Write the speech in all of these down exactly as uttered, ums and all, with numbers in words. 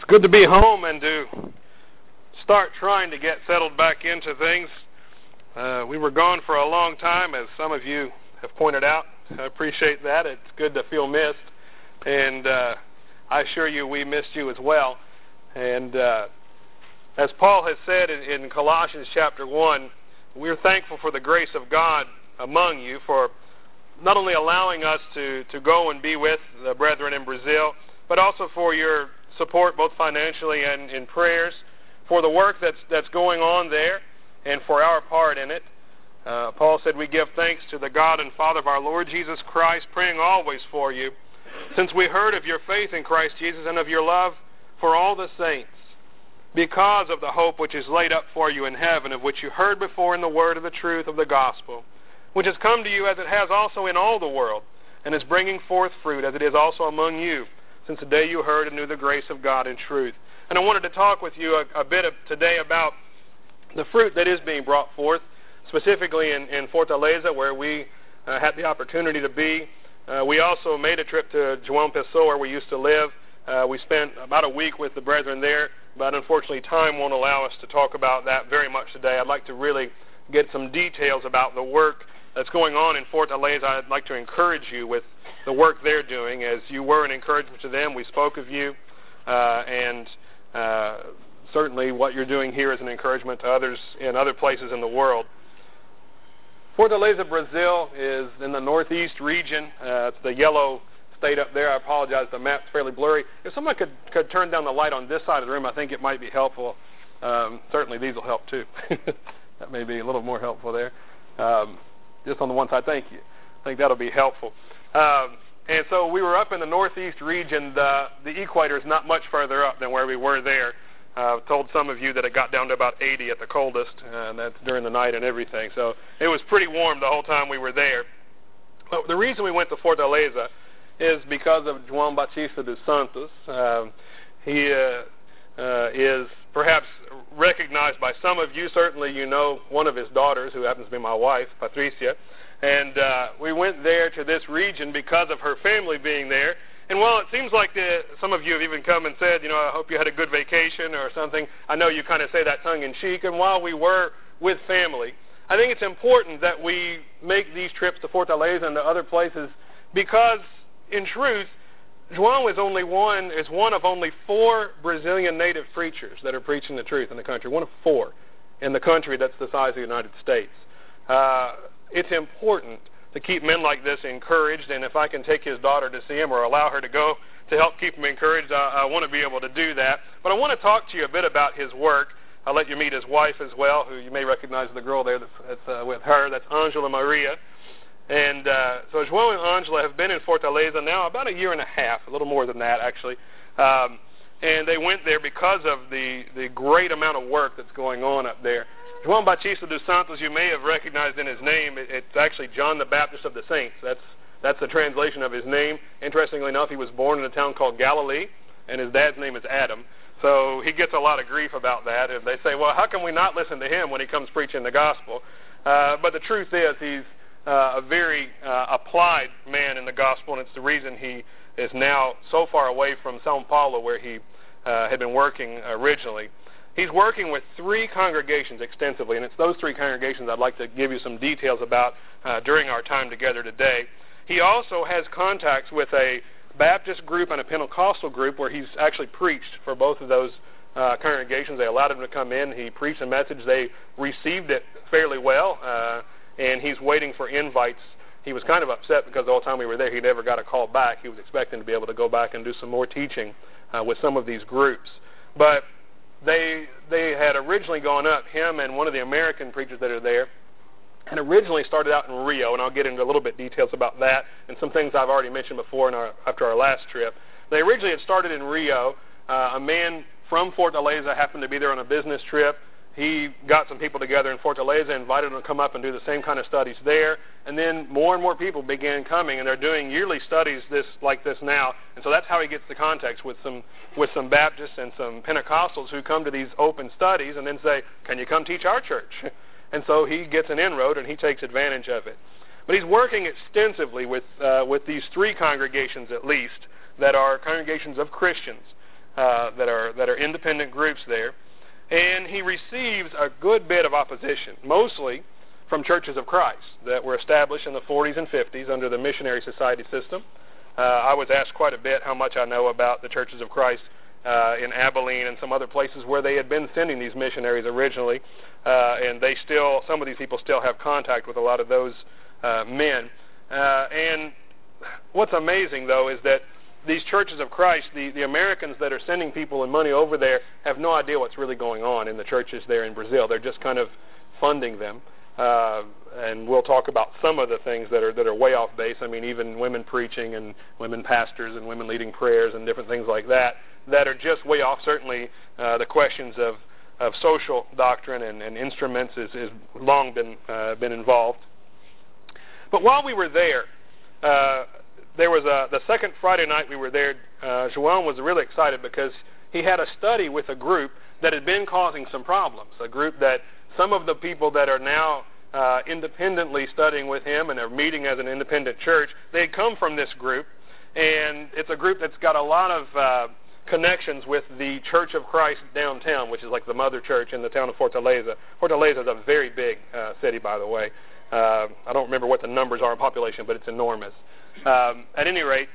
good to be home and to start trying to get settled back into things. Uh, we were gone for a long time, as some of you have pointed out. I appreciate that. It's good to feel missed, and uh, I assure you we missed you as well. And uh, as Paul has said in, in Colossians chapter one, we're thankful for the grace of God among you, for not only allowing us to, to go and be with the brethren in Brazil, but also for your support both financially and in prayers, for the work that's that's going on there, and for our part in it. Uh, Paul said, we give thanks to the God and Father of our Lord Jesus Christ, praying always for you, since we heard of your faith in Christ Jesus and of your love for all the saints, because of the hope which is laid up for you in heaven, of which you heard before in the word of the truth of the gospel, which has come to you as it has also in all the world, and is bringing forth fruit as it is also among you, since the day you heard and knew the grace of God in truth. And I wanted to talk with you a, a bit of today about the fruit that is being brought forth, specifically in, in Fortaleza, where we uh, had the opportunity to be. Uh, we also made a trip to João Pessoa, where we used to live. Uh, we spent about a week with the brethren there, but unfortunately time won't allow us to talk about that very much today. I'd like to really get some details about the work that's going on in Fortaleza. I'd like to encourage you with the work they're doing, as you were an encouragement to them. We spoke of you, uh, and uh, certainly what you're doing here is an encouragement to others in other places in the world. Fortaleza, Brazil, is in the northeast region. Uh, it's the yellow state up there. I apologize, the map's fairly blurry. If someone could, could turn down the light on this side of the room, I think it might be helpful. Um, certainly these will help too. That may be a little more helpful there. Um, just on the one side, thank you. I think that'll be helpful. Um, and so we were up in the northeast region. The, the equator is not much further up than where we were there. I uh, told some of you that it got down to about eighty at the coldest, and that's during the night and everything. So it was pretty warm the whole time we were there. But the reason we went to Fortaleza is because of João Batista dos Santos. Um, he uh, uh, is perhaps recognized by some of you. Certainly you know one of his daughters, who happens to be my wife, Patricia. And uh, we went there to this region because of her family being there. And while it seems like the, some of you have even come and said, you know, I hope you had a good vacation or something, I know you kind of say that tongue-in-cheek. And while we were with family, I think it's important that we make these trips to Fortaleza and to other places because, in truth, João is only one, is one of only four Brazilian native preachers that are preaching the truth in the country. One of four in the country that's the size of the United States. Uh, it's important to keep men like this encouraged, and if I can take his daughter to see him or allow her to go to help keep him encouraged, I, I want to be able to do that. But I want to talk to you a bit about his work. I'll let you meet his wife as well, who you may recognize the girl there that's, that's uh, with her. That's Angela Maria. And uh, so João and Angela have been in Fortaleza now about a year and a half, a little more than that actually. Um, and they went there because of the, the great amount of work that's going on up there. João Batista dos Santos, you may have recognized in his name, it, it's actually John the Baptist of the Saints. That's that's the translation of his name. Interestingly enough, he was born in a town called Galilee, and his dad's name is Adam. So he gets a lot of grief about that. And they say, well, how can we not listen to him when he comes preaching the gospel? Uh, but the truth is he's uh, a very uh, applied man in the gospel, and it's the reason he is now so far away from São Paulo, where he uh, had been working originally. He's working with three congregations extensively, and it's those three congregations I'd like to give you some details about uh, during our time together today. He also has contacts with a Baptist group and a Pentecostal group where he's actually preached for both of those uh, congregations. They allowed him to come in. He preached a message. They received it fairly well, uh, and he's waiting for invites. He was kind of upset because the whole time we were there he never got a call back. He was expecting to be able to go back and do some more teaching uh, with some of these groups. But They they had originally gone up, him and one of the American preachers that are there, and originally started out in Rio, and I'll get into a little bit details about that and some things I've already mentioned before in our, after our last trip. They originally had started in Rio. Uh, a man from Fortaleza happened to be there on a business trip. He got some people together in Fortaleza, invited them to come up and do the same kind of studies there, and then more and more people began coming, and they're doing yearly studies this like this now, and so that's how he gets the contacts with some with some Baptists and some Pentecostals who come to these open studies and then say, can you come teach our church? And so he gets an inroad, and he takes advantage of it. But he's working extensively with uh, with these three congregations at least that are congregations of Christians. uh, that are that are independent groups there, and he receives a good bit of opposition, mostly from Churches of Christ that were established in the forties and fifties under the Missionary Society system. Uh, I was asked quite a bit how much I know about the Churches of Christ uh, in Abilene and some other places where they had been sending these missionaries originally, uh, and they still, some of these people still have contact with a lot of those uh, men. Uh, and what's amazing, though, is that these Churches of Christ, the, the Americans that are sending people and money over there, have no idea what's really going on in the churches there in Brazil. They're just kind of funding them. Uh, and we'll talk about some of the things that are that are way off base. I mean, even women preaching and women pastors and women leading prayers and different things like that that are just way off. Certainly, uh, the questions of, of social doctrine and, and instruments is, is long been uh, been involved. But while we were there, uh, there was a, the second Friday night we were there. Uh, João was really excited because he had a study with a group that had been causing some problems. A group that some of the people that are now uh, independently studying with him and are meeting as an independent church, they had come from this group, and it's a group that's got a lot of uh, connections with the Church of Christ downtown, which is like the mother church in the town of Fortaleza. Fortaleza is a very big uh, city, by the way. Uh, I don't remember what the numbers are in population, but it's enormous. Um, at any rate,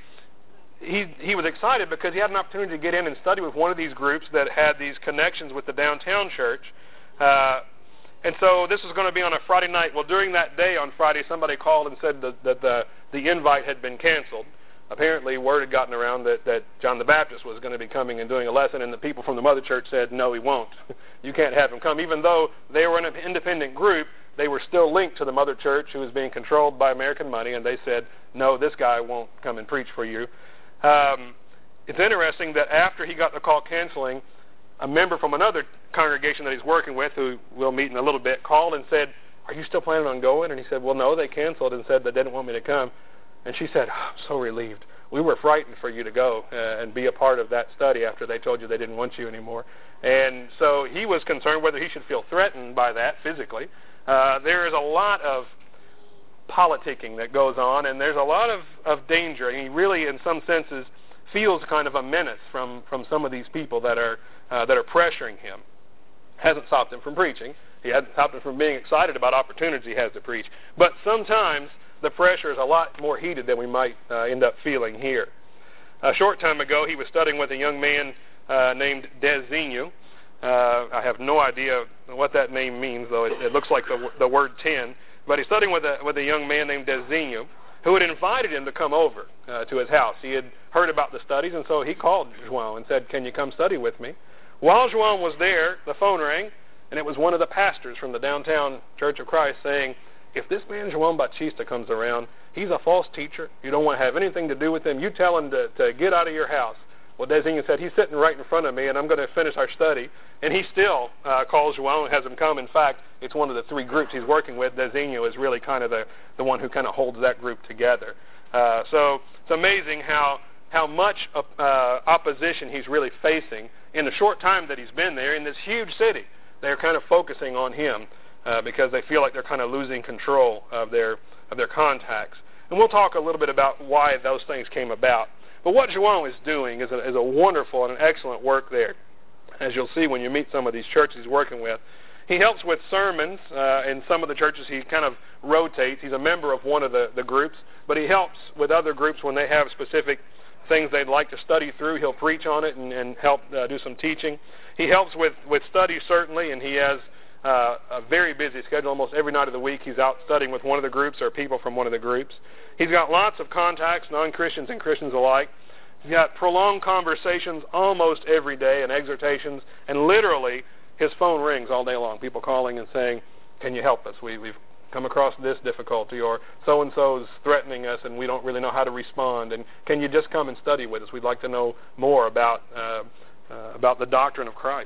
he he was excited because he had an opportunity to get in and study with one of these groups that had these connections with the downtown church. Uh, And so this was going to be on a Friday night. Well, during that day on Friday, somebody called and said that, that the, the invite had been canceled. Apparently, word had gotten around that, that John the Baptist was going to be coming and doing a lesson, and the people from the mother church said, no, he won't. You can't have him come. Even though they were an independent group, they were still linked to the mother church, who was being controlled by American money, and they said, no, this guy won't come and preach for you. Um, it's interesting that after he got the call canceling, a member from another congregation that he's working with, who we'll meet in a little bit, called and said, are you still planning on going? And he said, well, no, they canceled and said they didn't want me to come. And she said, oh, I'm so relieved. We were frightened for you to go uh, and be a part of that study after they told you they didn't want you anymore. And so he was concerned whether he should feel threatened by that physically. Uh, there is a lot of politicking that goes on, and there's a lot of, of danger. And he really, in some senses, feels kind of a menace from, from some of these people that are uh, that are pressuring him. Hasn't stopped him from preaching. He hasn't stopped him from being excited about opportunities he has to preach. But sometimes the pressure is a lot more heated than we might uh, end up feeling here. A short time ago, he was studying with a young man uh, named Dezinho. Uh, I have no idea what that name means, though it, it looks like the, the word ten. But he's studying with a, with a young man named Dezinho, who had invited him to come over uh, to his house. He had heard about the studies, and so he called João and said, can you come study with me? While João was there, the phone rang, and it was one of the pastors from the downtown Church of Christ saying, if this man João Batista comes around, he's a false teacher. You don't want to have anything to do with him. You tell him to, to get out of your house. Well, Dezinho said, he's sitting right in front of me, and I'm going to finish our study. And he still uh, calls João and has him come. In fact, it's one of the three groups he's working with. Dezinho is really kind of the, the one who kind of holds that group together. Uh, so it's amazing how, how much uh, opposition he's really facing in the short time that he's been there in this huge city. They're kind of focusing on him uh, because they feel like they're kind of losing control of their, of their contacts. And we'll talk a little bit about why those things came about. But what João is doing is a, is a wonderful and an excellent work there, as you'll see when you meet some of these churches he's working with. He helps with sermons uh, in some of the churches. He kind of rotates. He's a member of one of the, the groups, but he helps with other groups when they have specific things they'd like to study through. He'll preach on it and, and help uh, do some teaching. He helps with, with studies, certainly, and he has uh, a very busy schedule. Almost every night of the week he's out studying with one of the groups or people from one of the groups. He's got lots of contacts, non-Christians and Christians alike. He's got prolonged conversations almost every day and exhortations, and literally his phone rings all day long, people calling and saying, can you help us? We, we've come across this difficulty, or so-and-so's threatening us and we don't really know how to respond, and can you just come and study with us? We'd like to know more about, uh, uh, about the doctrine of Christ.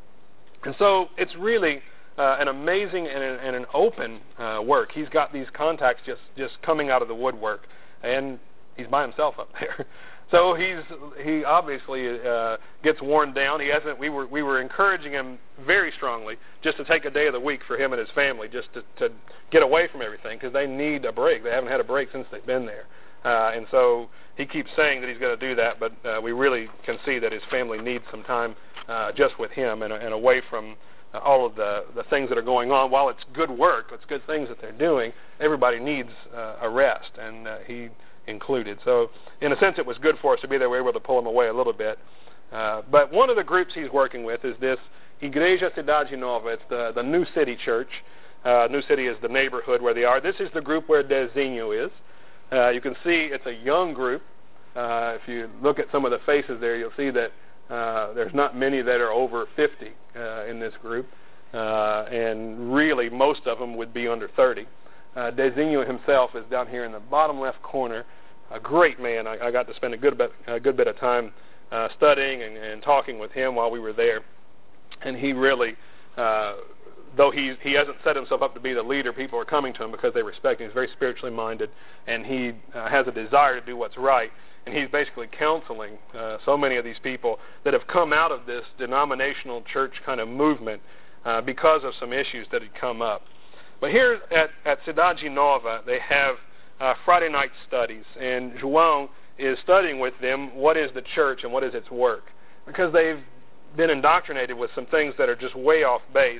And so it's really uh, an amazing and an, and an open uh, work. He's got these contacts just, just coming out of the woodwork, and he's by himself up there. So he's he obviously uh, gets worn down. He hasn't. We were we were encouraging him very strongly just to take a day of the week for him and his family, just to, to get away from everything, because they need a break. They haven't had a break since they've been there. Uh, and so he keeps saying that he's going to do that, but uh, we really can see that his family needs some time uh, just with him and, and away from uh, all of the, the things that are going on. While it's good work, it's good things that they're doing, everybody needs uh, a rest, and uh, he included. So in a sense, it was good for us to be there. We were able to pull him away a little bit. Uh, but one of the groups he's working with is this Igreja Cidade Nova. It's the, the New City Church. Uh, New City is the neighborhood where they are. This is the group where Dezinho is. Uh, you can see it's a young group. Uh, if you look at some of the faces there, you'll see that uh, there's not many that are over fifty uh, in this group. Uh, and really, most of them would be under thirty. Uh, Dezinho himself is down here in the bottom left corner. A great man. I, I got to spend a good bit, a good bit of time uh, studying and, and talking with him while we were there. And he really, uh, though he he hasn't set himself up to be the leader, people are coming to him because they respect him. He's very spiritually minded, and he uh, has a desire to do what's right. And he's basically counseling uh, so many of these people that have come out of this denominational church kind of movement uh, because of some issues that had come up. But here at, at Cidade Nova, they have uh, Friday night studies, and João is studying with them what is the church and what is its work, because they've been indoctrinated with some things that are just way off base.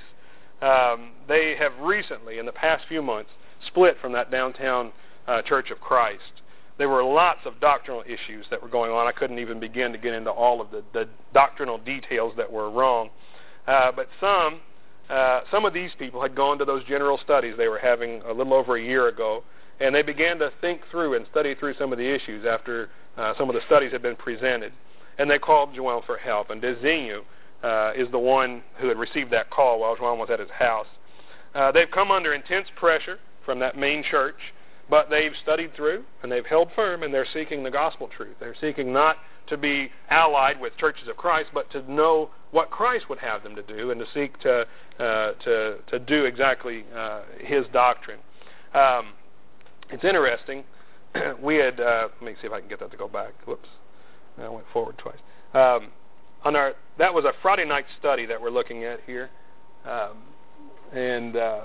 Um, they have recently, in the past few months, split from that downtown uh, Church of Christ. There were lots of doctrinal issues that were going on. I couldn't even begin to get into all of the, the doctrinal details that were wrong. Uh, but some uh, some of these people had gone to those general studies they were having a little over a year ago, and they began to think through and study through some of the issues after uh, some of the studies had been presented. And they called João for help. And Dezinho uh, is the one who had received that call while João was at his house. Uh, they've come under intense pressure from that main church, but they've studied through, and they've held firm, and they're seeking the gospel truth. They're seeking not to be allied with churches of Christ, but to know what Christ would have them to do, and to seek to uh, to, to do exactly uh, his doctrine. Um, it's interesting. we had, uh, let me see if I can get that to go back. Whoops. I went forward twice. Um, on our, that was a Friday night study that we're looking at here. Um, and uh,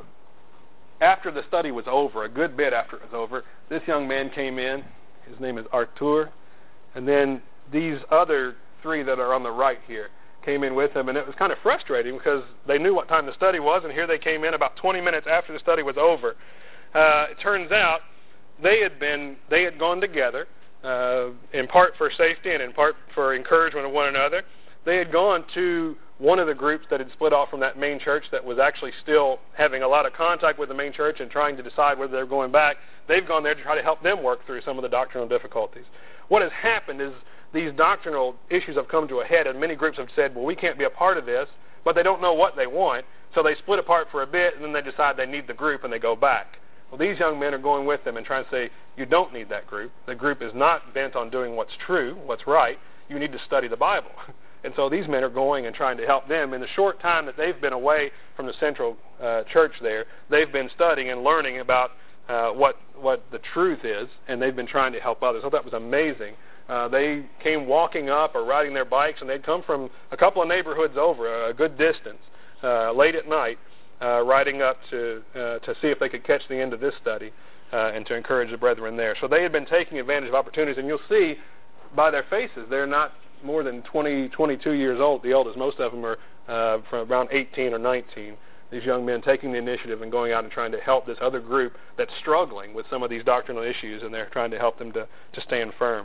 after the study was over, a good bit after it was over, this young man came in. His name is Artur. And then these other three that are on the right here came in with him. And it was kind of frustrating because they knew what time the study was, and here they came in about twenty minutes after the study was over. Uh, it turns out they had been, they had gone together, Uh, in part for safety and in part for encouragement of one another. They had gone to one of the groups that had split off from that main church that was actually still having a lot of contact with the main church and trying to decide whether they're going back. They've gone there to try to help them work through some of the doctrinal difficulties. What has happened is these doctrinal issues have come to a head, and many groups have said, well, we can't be a part of this, but they don't know what they want, so they split apart for a bit, and then they decide they need the group, and they go back. Well, these young men are going with them and trying to say, you don't need that group. The group is not bent on doing what's true, what's right. You need to study the Bible. And so these men are going and trying to help them. In the short time that they've been away from the central uh, church there, they've been studying and learning about uh, what what the truth is, and they've been trying to help others. I thought that was amazing. Uh, they came walking up or riding their bikes, and they'd come from a couple of neighborhoods over, a good distance, uh, late at night, Uh, riding up to uh, to see if they could catch the end of this study uh, and to encourage the brethren there. So they had been taking advantage of opportunities, and you'll see by their faces they're not more than twenty, twenty-two years old. The oldest, most of them are uh, from around eighteen or nineteen. These young men taking the initiative and going out and trying to help this other group that's struggling with some of these doctrinal issues, and they're trying to help them to, to stand firm.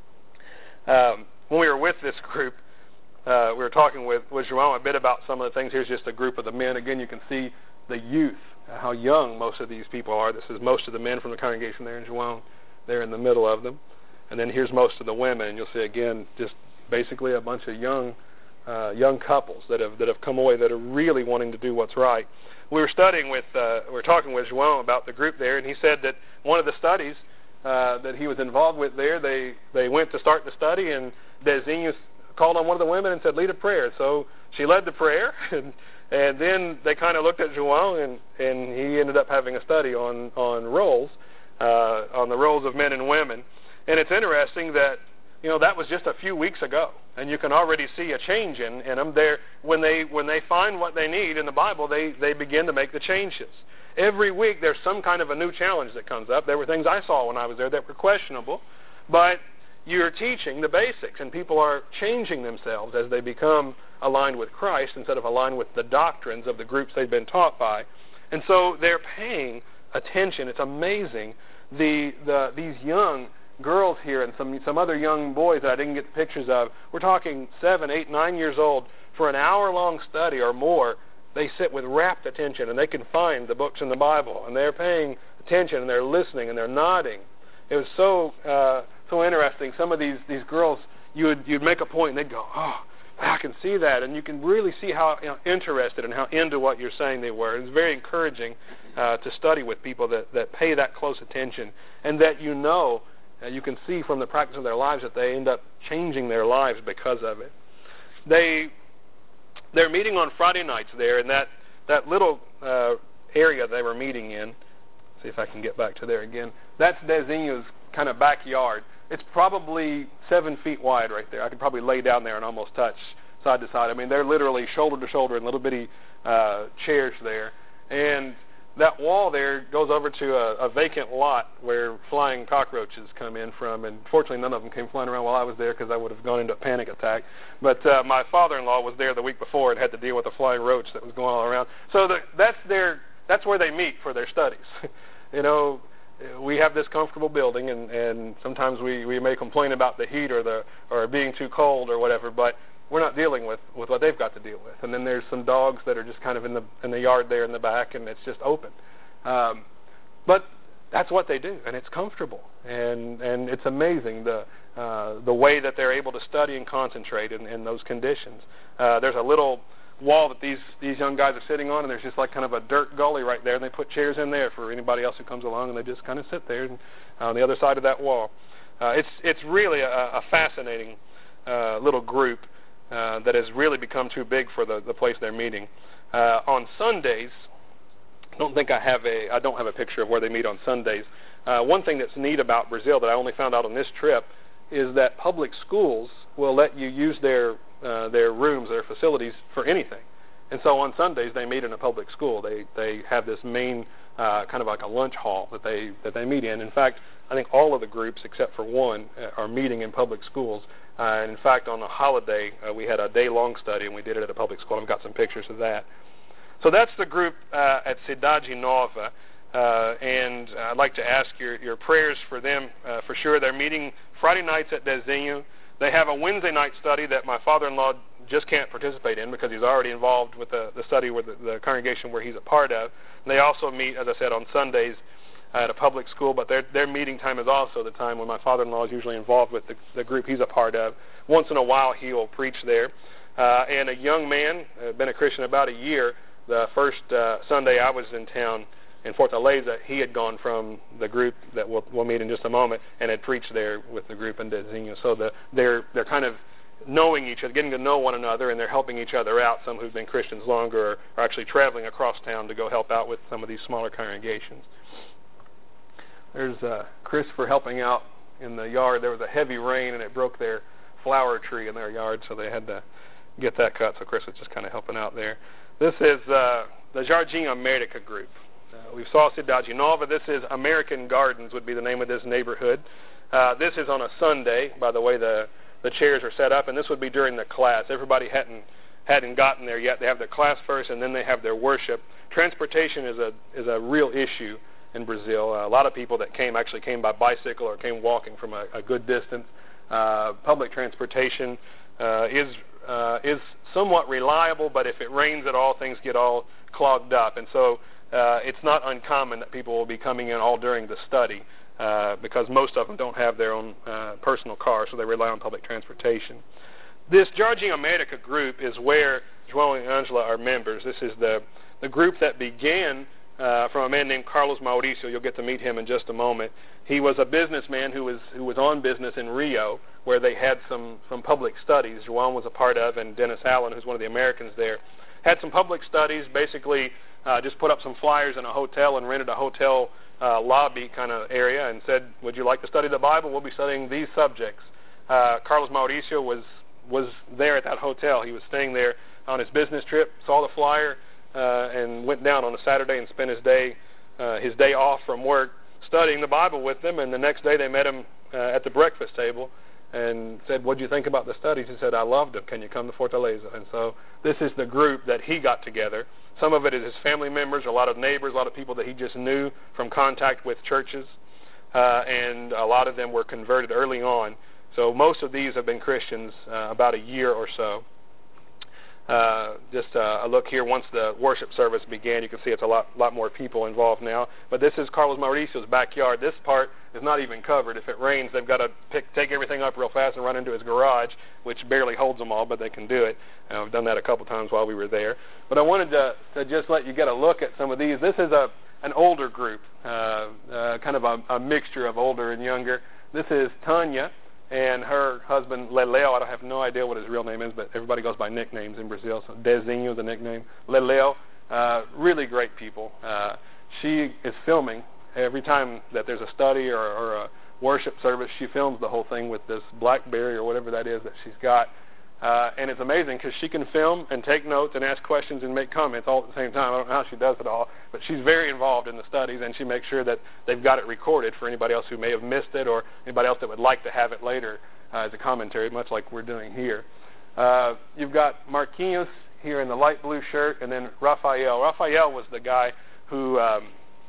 Um, when we were with this group, Uh, we were talking with, with João a bit about some of the things. Here's just a group of the men. Again, you can see the youth, uh, how young most of these people are. This is most of the men from the congregation there in João. They're in the middle of them. And then here's most of the women. And you'll see, again, just basically a bunch of young uh, young couples that have that have come away that are really wanting to do what's right. We were studying with, uh, we were talking with João about the group there, and he said that one of the studies uh, that he was involved with there, they, they went to start the study, and Dezinho called on one of the women and said, lead a prayer. So she led the prayer, and, and then they kind of looked at João, and, and he ended up having a study on, on roles, uh, on the roles of men and women. And it's interesting that, you know, that was just a few weeks ago, and you can already see a change in, in them. They're, when they when they find what they need in the Bible, they, they begin to make the changes. every week there's some kind of a new challenge that comes up. There were things I saw when I was there that were questionable, but you're teaching the basics, and people are changing themselves as they become aligned with Christ instead of aligned with the doctrines of the groups they've been taught by. And so they're paying attention. It's amazing. The, the these young girls here and some some other young boys that I didn't get the pictures of, we're talking seven, eight, nine years old, for an hour-long study or more, they sit with rapt attention, and they can find the books in the Bible, and they're paying attention, and they're listening, and they're nodding. It was so uh, so interesting. Some of these, these girls, you would, you'd make a point, and they'd go, oh, I can see that, and you can really see how you know, interested and how into what you're saying they were. It's very encouraging uh, to study with people that, that pay that close attention, and that you know, uh, you can see from the practice of their lives that they end up changing their lives because of it. They, they're meeting on Friday nights there, and that, that little uh, area they were meeting in, see if I can get back to there again, that's Desenho's kind of backyard. It's probably seven feet wide right there. I could probably lay down there and almost touch side to side. I mean, they're literally shoulder to shoulder in little bitty uh, chairs there. And that wall there goes over to a, a vacant lot where flying cockroaches come in from. And fortunately, none of them came flying around while I was there because I would have gone into a panic attack. But uh, my father-in-law was there the week before and had to deal with a flying roach that was going all around. So the, that's their that's where they meet for their studies. You know, we have this comfortable building, and, and sometimes we, we may complain about the heat or the or being too cold or whatever, but we're not dealing with, with what they've got to deal with. And then there's some dogs that are just kind of in the in the yard there in the back, and it's just open. Um, but that's what they do, and it's comfortable, and and it's amazing the uh, the way that they're able to study and concentrate in, in those conditions. Uh, there's a little wall that these these young guys are sitting on, and there's just like kind of a dirt gully right there, and they put chairs in there for anybody else who comes along, and they just kind of sit there and, uh, on the other side of that wall. Uh, it's it's really a, a fascinating uh, little group uh, that has really become too big for the, the place they're meeting. Uh, on Sundays, I don't think I have a I don't have a picture of where they meet on Sundays. Uh, one thing that's neat about Brazil that I only found out on this trip is that public schools will let you use their Uh, their rooms, their facilities for anything. And so on Sundays they meet in a public school. They they have this main uh, kind of like a lunch hall that they that they meet in. In fact, I think all of the groups except for one uh, are meeting in public schools. Uh, and in fact, on a holiday uh, we had a day-long study, and we did it at a public school. I've got some pictures of that. So that's the group uh, at Cidade Nova. Uh, and I'd like to ask your, your prayers for them uh, for sure. They're meeting Friday nights at Desenho. They have a Wednesday night study that my father-in-law just can't participate in because he's already involved with the, the study with the, the congregation where he's a part of. And they also meet, as I said, on Sundays at a public school, but their their meeting time is also the time when my father-in-law is usually involved with the, the group he's a part of. Once in a while he will preach there. Uh, and a young man, uh, been a Christian about a year, the first uh, Sunday I was in town in Fortaleza, he had gone from the group that we'll, we'll meet in just a moment and had preached there with the group in Desenho. So the, they're they're kind of knowing each other, getting to know one another, and they're helping each other out. Some who've been Christians longer are, are actually traveling across town to go help out with some of these smaller congregations. There's uh, Chris for helping out in the yard. There was a heavy rain, and it broke their flower tree in their yard, so they had to get that cut. So Chris was just kind of helping out there. This is uh, the Jardim America group. Uh, we saw Cidade Nova. This is American Gardens would be the name of this neighborhood. Uh, this is on a Sunday, by the way the, the chairs are set up, and this would be during the class. Everybody hadn't hadn't gotten there yet. They have their class first, and then they have their worship. Transportation is a is a real issue in Brazil. Uh, a lot of people that came actually came by bicycle or came walking from a, a good distance. Uh, public transportation uh, is uh, is somewhat reliable, but if it rains at all, things get all clogged up, and so Uh, it's not uncommon that people will be coming in all during the study uh, because most of them don't have their own uh, personal car, so they rely on public transportation. This Jardim America group is where João and Angela are members. This is the, the group that began uh, from a man named Carlos Mauricio. You'll get to meet him in just a moment. He was a businessman who was who was on business in Rio, where they had some, some public studies. João was a part of, and Dennis Allen, who's one of the Americans there, had some public studies, basically Uh, just put up some flyers in a hotel and rented a hotel uh, lobby kind of area and said, would you like to study the Bible? We'll be studying these subjects. Uh, Carlos Mauricio was was there at that hotel. He was staying there on his business trip, saw the flyer, uh, and went down on a Saturday and spent his day, uh, his day off from work studying the Bible with them. And the next day they met him uh, at the breakfast table and said, "What do you think about the studies?" He said, "I loved them. Can you come to Fortaleza?" And so this is the group that he got together. Some of it is his family members, a lot of neighbors, a lot of people that he just knew from contact with churches, uh, and a lot of them were converted early on. So most of these have been Christians uh, about a year or so. Uh, just uh, a look here. Once the worship service began, you can see it's a lot, lot more people involved now. But this is Carlos Mauricio's backyard. This part is not even covered. If it rains, they've got to pick, take everything up real fast and run into his garage, which barely holds them all, but they can do it. Uh, we've done that a couple times while we were there. But I wanted to, to just let you get a look at some of these. This is a an older group, uh, uh, kind of a, a mixture of older and younger. This is Tanya and her husband, Leleo. I don't have no idea what his real name is, but everybody goes by nicknames in Brazil. So Dezinho is the nickname. Leleo, uh, really great people. Uh, she is filming every time that there's a study or, or a worship service. She films the whole thing with this BlackBerry or whatever that is that she's got. Uh, and it's amazing because she can film and take notes and ask questions and make comments all at the same time. I don't know how she does it all, but she's very involved in the studies, and she makes sure that they've got it recorded for anybody else who may have missed it or anybody else that would like to have it later uh, as a commentary, much like we're doing here. Uh, you've got Marquinhos here in the light blue shirt, and then Rafael. Rafael was the guy who um,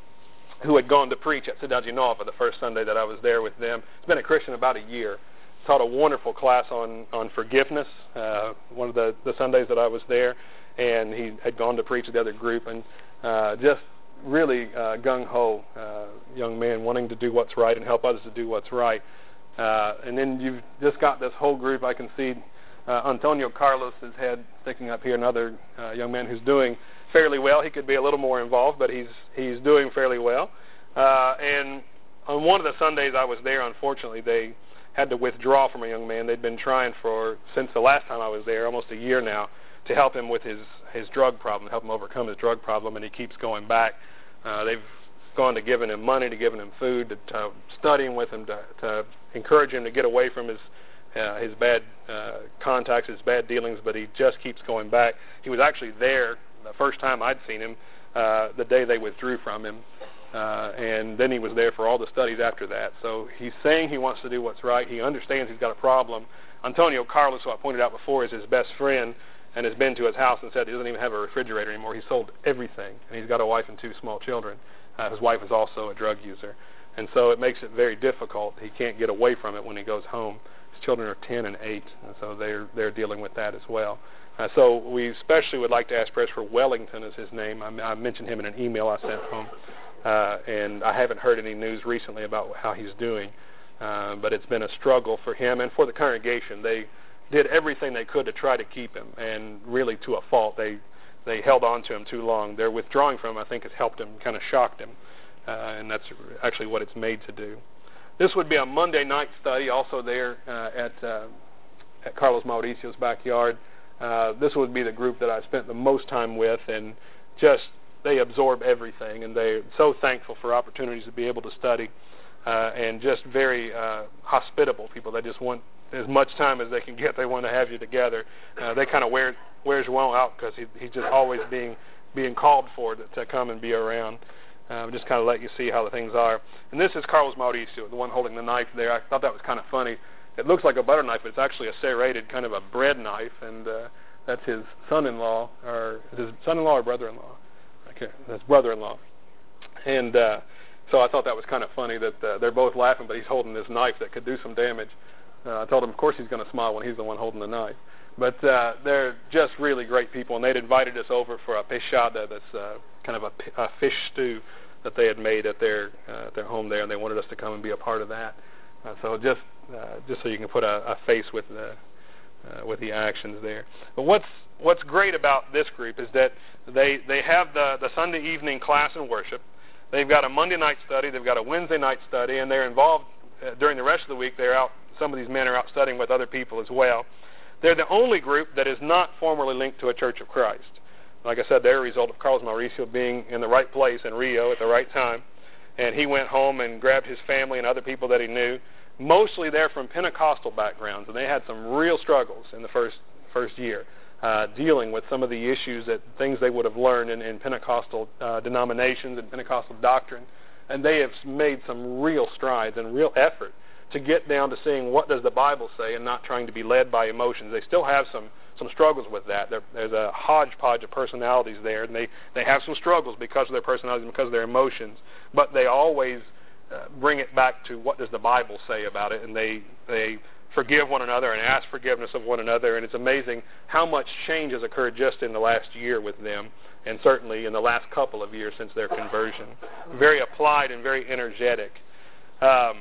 who had gone to preach at Cidade Nova the first Sunday that I was there with them. He's been a Christian about a year. Taught a wonderful class on, on forgiveness, uh, one of the, the Sundays that I was there, and he had gone to preach with the other group, and uh, just really uh, gung-ho uh, young man wanting to do what's right and help others to do what's right. Uh, and then you've just got this whole group. I can see uh, Antonio Carlos' head sticking up here, another uh, young man who's doing fairly well. He could be a little more involved, but he's, he's doing fairly well. Uh, and on one of the Sundays I was there, unfortunately, they had to withdraw from a young man. They'd been trying for, since the last time I was there, almost a year now, to help him with his, his drug problem, help him overcome his drug problem, and he keeps going back. Uh, they've gone to giving him money, to giving him food, to, to studying with him, to, to encourage him to get away from his uh, his bad uh, contacts, his bad dealings, but he just keeps going back. He was actually there the first time I'd seen him, uh, the day they withdrew from him. Uh, and then he was there for all the studies after that. So he's saying he wants to do what's right. He understands he's got a problem. Antonio Carlos, who I pointed out before, is his best friend and has been to his house and said he doesn't even have a refrigerator anymore. He sold everything, and he's got a wife and two small children. Uh, his wife is also a drug user. And so it makes it very difficult. He can't get away from it when he goes home. His children are ten and eight, and so they're, they're dealing with that as well. Uh, so we especially would like to ask prayers for Wellington is his name. I, I mentioned him in an email I sent home. Uh, and I haven't heard any news recently about how he's doing, uh, but it's been a struggle for him and for the congregation. They did everything they could to try to keep him, and really to a fault. They they held on to him too long. Their withdrawing from him, I think, has helped him, kind of shocked him, uh, and that's actually what it's made to do. This would be a Monday night study, also there uh, at, uh, at Carlos Mauricio's backyard. Uh, this would be the group that I spent the most time with, and just they absorb everything, and they're so thankful for opportunities to be able to study, uh, and just very uh, hospitable people. They just want as much time as they can get. They want to have you together. Uh, they kind of wear wears João out because he, he's just always being being called for to, to come and be around. Uh, just kind of let you see how the things are. And this is Carlos Mauricio, the one holding the knife there. I thought that was kind of funny. It looks like a butter knife, but it's actually a serrated kind of a bread knife, and uh, that's his son-in-law, or is his son-in-law or brother-in-law? Okay, that's brother-in-law. And uh, so I thought that was kind of funny that uh, they're both laughing, but he's holding this knife that could do some damage. Uh, I told him, of course, he's going to smile when he's the one holding the knife. But uh, they're just really great people, and they'd invited us over for a peixada, that's uh, kind of a, a fish stew that they had made at their uh, their home there, and they wanted us to come and be a part of that. Uh, so just uh, just so you can put a, a face with the uh, with the actions there. But what's what's great about this group is that they they have the the Sunday evening class and worship. They've got a Monday night study. They've got a Wednesday night study, and they're involved uh, during the rest of the week. They're out. Some of these men are out studying with other people as well. They're the only group that is not formally linked to a Church of Christ. Like I said, they're a result of Carlos Mauricio being in the right place in Rio at the right time. And he went home and grabbed his family and other people that he knew. Mostly they're from Pentecostal backgrounds, and they had some real struggles in the first first year. uh, dealing with some of the issues, that things they would have learned in, in Pentecostal uh, denominations and Pentecostal doctrine. And they have made some real strides and real effort to get down to seeing what does the Bible say and not trying to be led by emotions. They still have some, some struggles with that. There, there's a hodgepodge of personalities there, and they, they have some struggles because of their personalities and because of their emotions. But they always uh, bring it back to what does the Bible say about it, and they they forgive one another and ask forgiveness of one another. And it's amazing how much change has occurred just in the last year with them, and certainly in the last couple of years since their conversion. Very applied and very energetic. Um,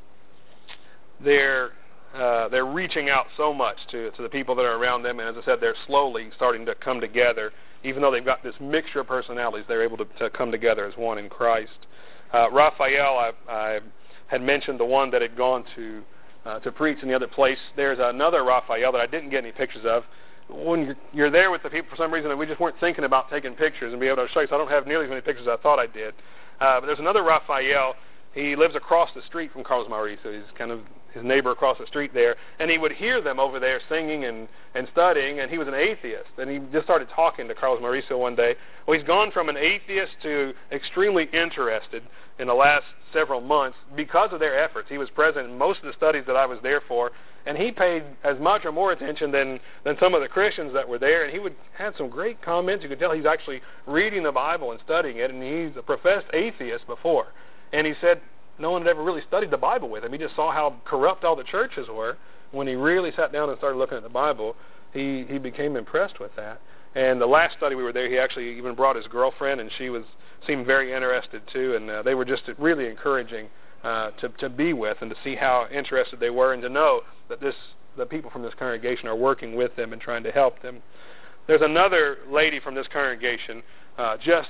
they're uh, they're reaching out so much to to the people that are around them, and as I said, they're slowly starting to come together. Even though they've got this mixture of personalities, they're able to, to come together as one in Christ. Uh, Raphael, I, I had mentioned the one that had gone to uh, to preach in the other place. There's another Raphael that I didn't get any pictures of. When you're, you're there with the people, for some reason, we just weren't thinking about taking pictures and be able to show you, so I don't have nearly as many pictures as I thought I did. Uh, but there's another Raphael. He lives across the street from Carlos Mauricio. He's kind of his neighbor across the street there. And he would hear them over there singing and, and studying, and he was an atheist. And he just started talking to Carlos Mauricio one day. Well, he's gone from an atheist to extremely interested in the last several months because of their efforts. He was present in most of the studies that I was there for, and he paid as much or more attention than, than some of the Christians that were there, and he would have some great comments. You could tell he's actually reading the Bible and studying it, and he's a professed atheist before. And he said no one had ever really studied the Bible with him. He just saw how corrupt all the churches were. When he really sat down and started looking at the Bible, he, he became impressed with that. And the last study we were there, he actually even brought his girlfriend, and she was seemed very interested too, and uh, they were just really encouraging uh, to, to be with and to see how interested they were and to know that this the people from this congregation are working with them and trying to help them. There's another lady from this congregation, uh, just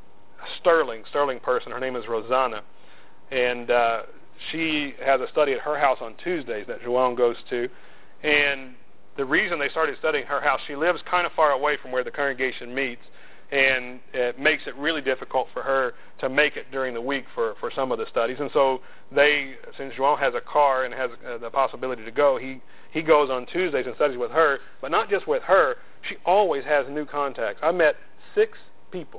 a sterling, sterling person. Her name is Rosanna, and uh, she has a study at her house on Tuesdays that João goes to, and the reason they started studying her house, she lives kind of far away from where the congregation meets, and it makes it really difficult for her to make it during the week for, for some of the studies. And so they, since João has a car and has uh, the possibility to go, he, he goes on Tuesdays and studies with her, but not just with her. She always has new contacts. I met six people,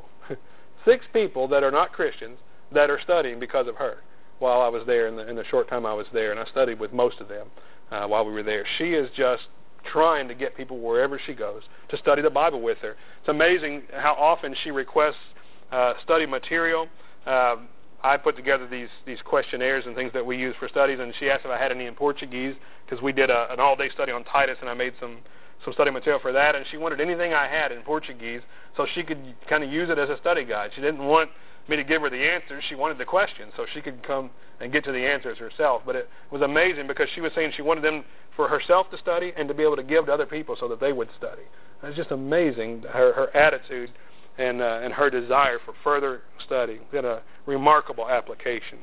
six people that are not Christians that are studying because of her while I was there in the, in the short time I was there, and I studied with most of them uh, while we were there. She is just trying to get people wherever she goes to study the Bible with her. It's amazing how often she requests uh, study material. Uh, I put together these these questionnaires and things that we use for studies, and she asked if I had any in Portuguese, because we did a, an all-day study on Titus, and I made some, some study material for that, and she wanted anything I had in Portuguese so she could kind of use it as a study guide. She didn't want me to give her the answers. She wanted the questions so she could come and get to the answers herself. But it was amazing because she was saying she wanted them for herself to study and to be able to give to other people so that they would study. It's just amazing, her, her attitude and, uh, and her desire for further study. It's been a remarkable application.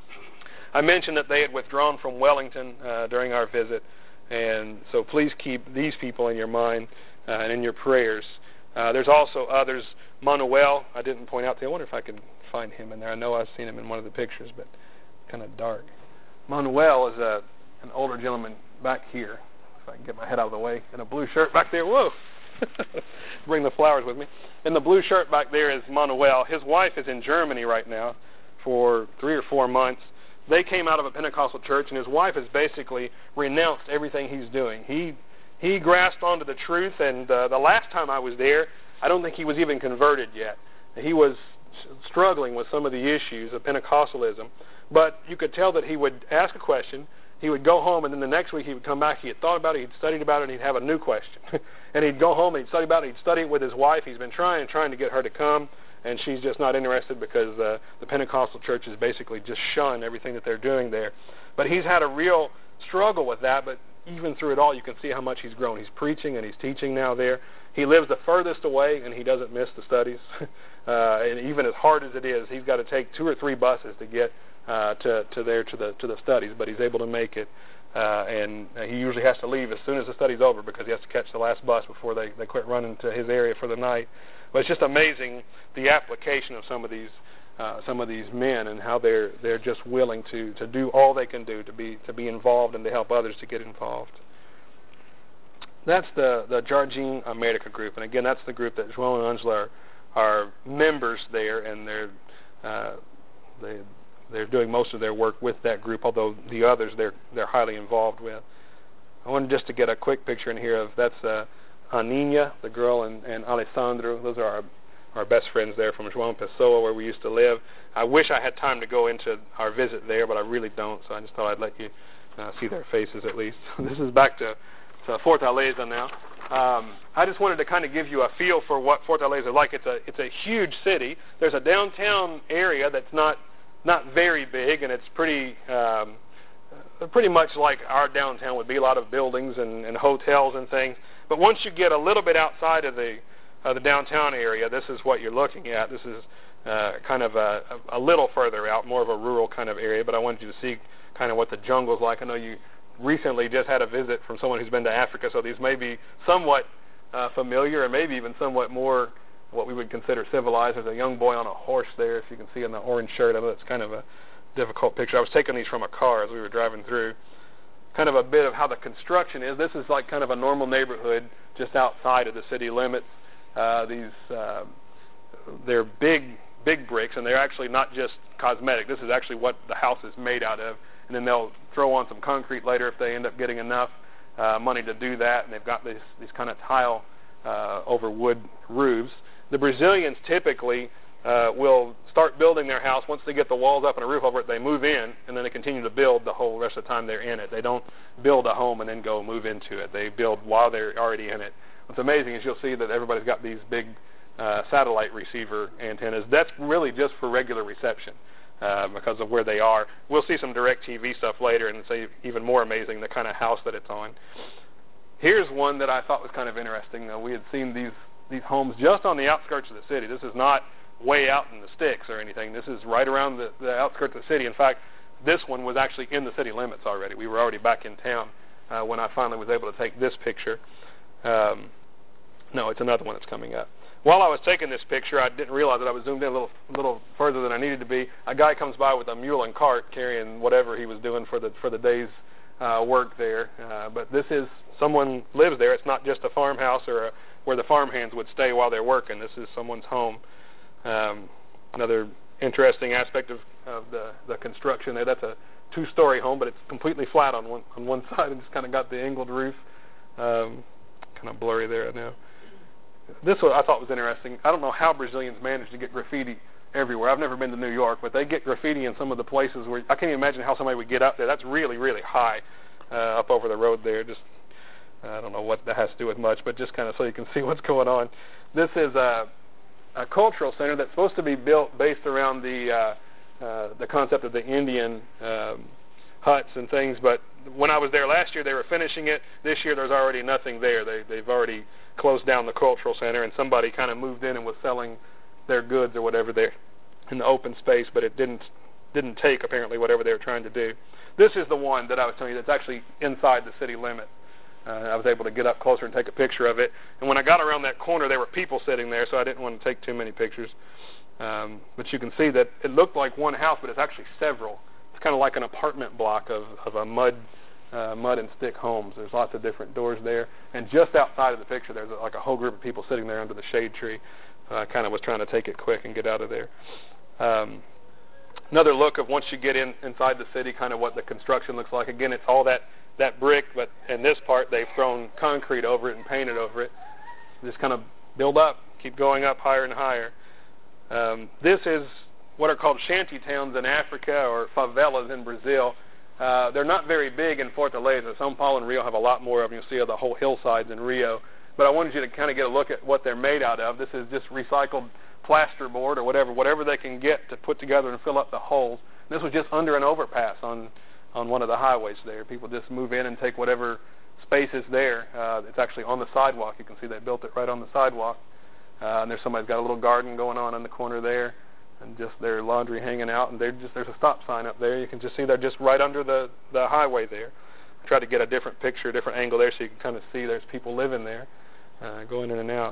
I mentioned that they had withdrawn from Wellington uh, during our visit, and so please keep these people in your mind uh, and in your prayers. Uh, there's also others. Manuel, I didn't point out to you. I wonder if I can find him in there. I know I've seen him in one of the pictures, but kind of dark. Manuel is a, an older gentleman back here. If I can get my head out of the way. In a blue shirt back there. Whoa! Bring the flowers with me. In the blue shirt back there is Manuel. His wife is in Germany right now for three or four months. They came out of a Pentecostal church, and his wife has basically renounced everything he's doing. He he grasped onto the truth, and uh, the last time I was there, I don't think he was even converted yet. He was struggling with some of the issues of Pentecostalism, but you could tell that he would ask a question, he would go home, and then the next week he would come back, he had thought about it, he'd studied about it, and he'd have a new question. And he'd go home and he'd study about it, he'd study it with his wife. He's been trying and trying to get her to come, and she's just not interested because uh, the Pentecostal churches basically just shun everything that they're doing there. But he's had a real struggle with that, but even through it all, you can see how much he's grown. He's preaching and he's teaching now there. He lives the furthest away, and he doesn't miss the studies. uh, and even as hard as it is, he's got to take two or three buses to get uh, to, to there to the to the studies, but he's able to make it. Uh, and he usually has to leave as soon as the study's over because he has to catch the last bus before they, they quit running to his area for the night. But it's just amazing the application of some of these uh, some of these men and how they're they're just willing to, to do all they can do to be to be involved and to help others to get involved. that's the, the Jardine America group. And again, that's the group that João and Angela are, are members there, and they're, uh, they, they're doing most of their work with that group, although the others they're, they're highly involved with. I wanted just to get a quick picture in here of, that's uh, Aninha, the girl, and, and Alessandro. Those are our, our best friends there from João Pessoa, where we used to live. I wish I had time to go into our visit there, but I really don't, so I just thought I'd let you uh, see their faces at least. This is back to, to Fortaleza now. Um, I just wanted to kind of give you a feel for what Fortaleza is like. It's a, it's a huge city. There's a downtown area that's not, not very big, and it's pretty... Um, pretty much like our downtown would be, a lot of buildings and, and hotels and things. But once you get a little bit outside of the uh, the downtown area, this is what you're looking at. This is uh, kind of a, a little further out, more of a rural kind of area, but I wanted you to see kind of what the jungle's like. I know you recently just had a visit from someone who's been to Africa, so these may be somewhat uh, familiar and maybe even somewhat more what we would consider civilized. There's a young boy on a horse there, if you can see in the orange shirt. I know it's kind of a difficult picture. I was taking these from a car as we were driving through. Kind of a bit of how the construction is. This is like kind of a normal neighborhood just outside of the city limits. Uh, these uh, they're big, big bricks, and they're actually not just cosmetic. This is actually what the house is made out of, and then they'll throw on some concrete later if they end up getting enough uh, money to do that. And they've got these these kind of tile uh, over wood roofs. The Brazilians typically Uh, will start building their house. Once they get the walls up and a roof over it, they move in, and then they continue to build the whole rest of the time they're in it. They don't build a home and then go move into it. They build while they're already in it. What's amazing is you'll see that everybody's got these big uh, satellite receiver antennas. That's really just for regular reception uh, because of where they are. We'll see some DirecTV stuff later, and it's even more amazing the kind of house that it's on. Here's one that I thought was kind of interesting. Uh, we had seen these, these homes just on the outskirts of the city. This is not way out in the sticks or anything. This is right around the, the outskirts of the city. In fact, this one was actually in the city limits already. We were already back in town uh, when I finally was able to take this picture. Um, no, it's another one that's coming up. While I was taking this picture, I didn't realize that I was zoomed in a little, little further than I needed to be. A guy comes by with a mule and cart carrying whatever he was doing for the for the day's uh, work there. Uh, but this is, someone lives there. It's not just a farmhouse or a, where the farmhands would stay while they're working. This is someone's home. Um, another interesting aspect of, of the, the construction there, that's a two-story home, but it's completely flat on one on one side and just kind of got the angled roof. Um, kind of blurry there, I know. This one I thought was interesting. I don't know how Brazilians manage to get graffiti everywhere. I've never been to New York, but they get graffiti in some of the places where I can't even imagine how somebody would get up there. That's really, really high uh, up over the road there. Just I don't know what that has to do with much, but just kind of so you can see what's going on. This is a, a cultural center that's supposed to be built based around the uh, uh, the concept of the Indian um, huts and things. But when I was there last year, they were finishing it. This year, there's already nothing there. They, they've already closed down the cultural center, and somebody kind of moved in and was selling their goods or whatever there in the open space, but it didn't didn't take apparently whatever they were trying to do. This is the one that I was telling you that's actually inside the city limit. Uh, I was able to get up closer and take a picture of it. And when I got around that corner, there were people sitting there, so I didn't want to take too many pictures. Um, but you can see that it looked like one house, but it's actually several. It's kind of like an apartment block of, of a mud uh, mud and stick homes. There's lots of different doors there. And just outside of the picture, there's a, like a whole group of people sitting there under the shade tree. I uh, kind of was trying to take it quick and get out of there. Um, another look of once you get in inside the city, kind of what the construction looks like. Again, it's all that that brick, but in this part they've thrown concrete over it and painted over it. Just kind of build up, keep going up higher and higher. Um, this is what are called shanty towns in Africa or favelas in Brazil. Uh, they're not very big in Fortaleza. São Paulo and Rio have a lot more of them. You'll see the whole hillsides in Rio. But I wanted you to kind of get a look at what they're made out of. This is just recycled plasterboard or whatever, whatever they can get to put together and fill up the holes. This was just under an overpass on on one of the highways there. People just move in and take whatever space is there. Uh, it's actually on the sidewalk. You can see they built it right on the sidewalk. Uh, and there's somebody's got a little garden going on in the corner there, and just their laundry hanging out. And they're just there's a stop sign up there. You can just see they're just right under the the highway there. I tried to get a different picture, a different angle there, so you can kind of see there's people living there, uh, going in and out.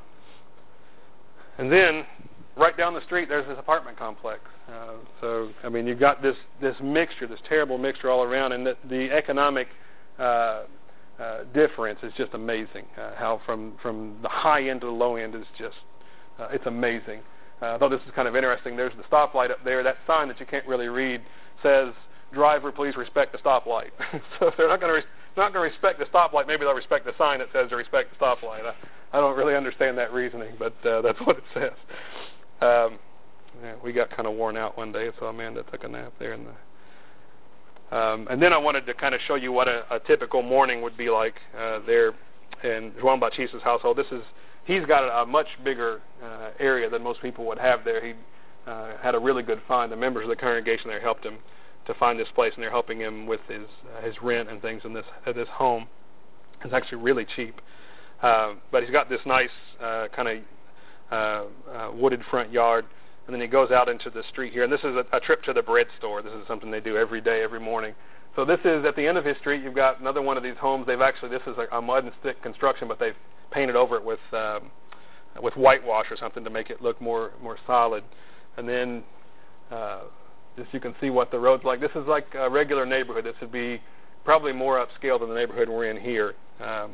And then right down the street, there's this apartment complex. Uh, so, I mean, you've got this, this mixture, this terrible mixture all around, and the, the economic uh, uh, difference is just amazing. Uh, how from, from the high end to the low end is just, uh, it's amazing. Uh, I thought this is kind of interesting. There's the stoplight up there. That sign that you can't really read says, "Driver, please respect the stoplight." So if they're not going to re- not going to respect the stoplight, maybe they'll respect the sign that says to respect the stoplight. I, I don't really understand that reasoning, but uh, that's what it says. Um, yeah, we got kind of worn out one day, so Amanda took a nap there in the. Um, and then I wanted to kind of show you what a, a typical morning would be like uh, there in Juan Bautista's household. This is he's got a, a much bigger uh, area than most people would have there. He uh, had a really good find. The members of the congregation there helped him to find this place, and they're helping him with his uh, his rent and things in this uh, this home. It's actually really cheap, uh, but he's got this nice uh, kind of uh, uh, wooded front yard, and then he goes out into the street here. And this is a, a trip to the bread store. This is something they do every day, every morning. So this is at the end of his street. You've got another one of these homes. They've actually this is a, a mud and stick construction, but they've painted over it with um, with whitewash or something to make it look more more solid. And then uh, just you can see what the road's like. This is like a regular neighborhood. This would be probably more upscale than the neighborhood we're in here. Um,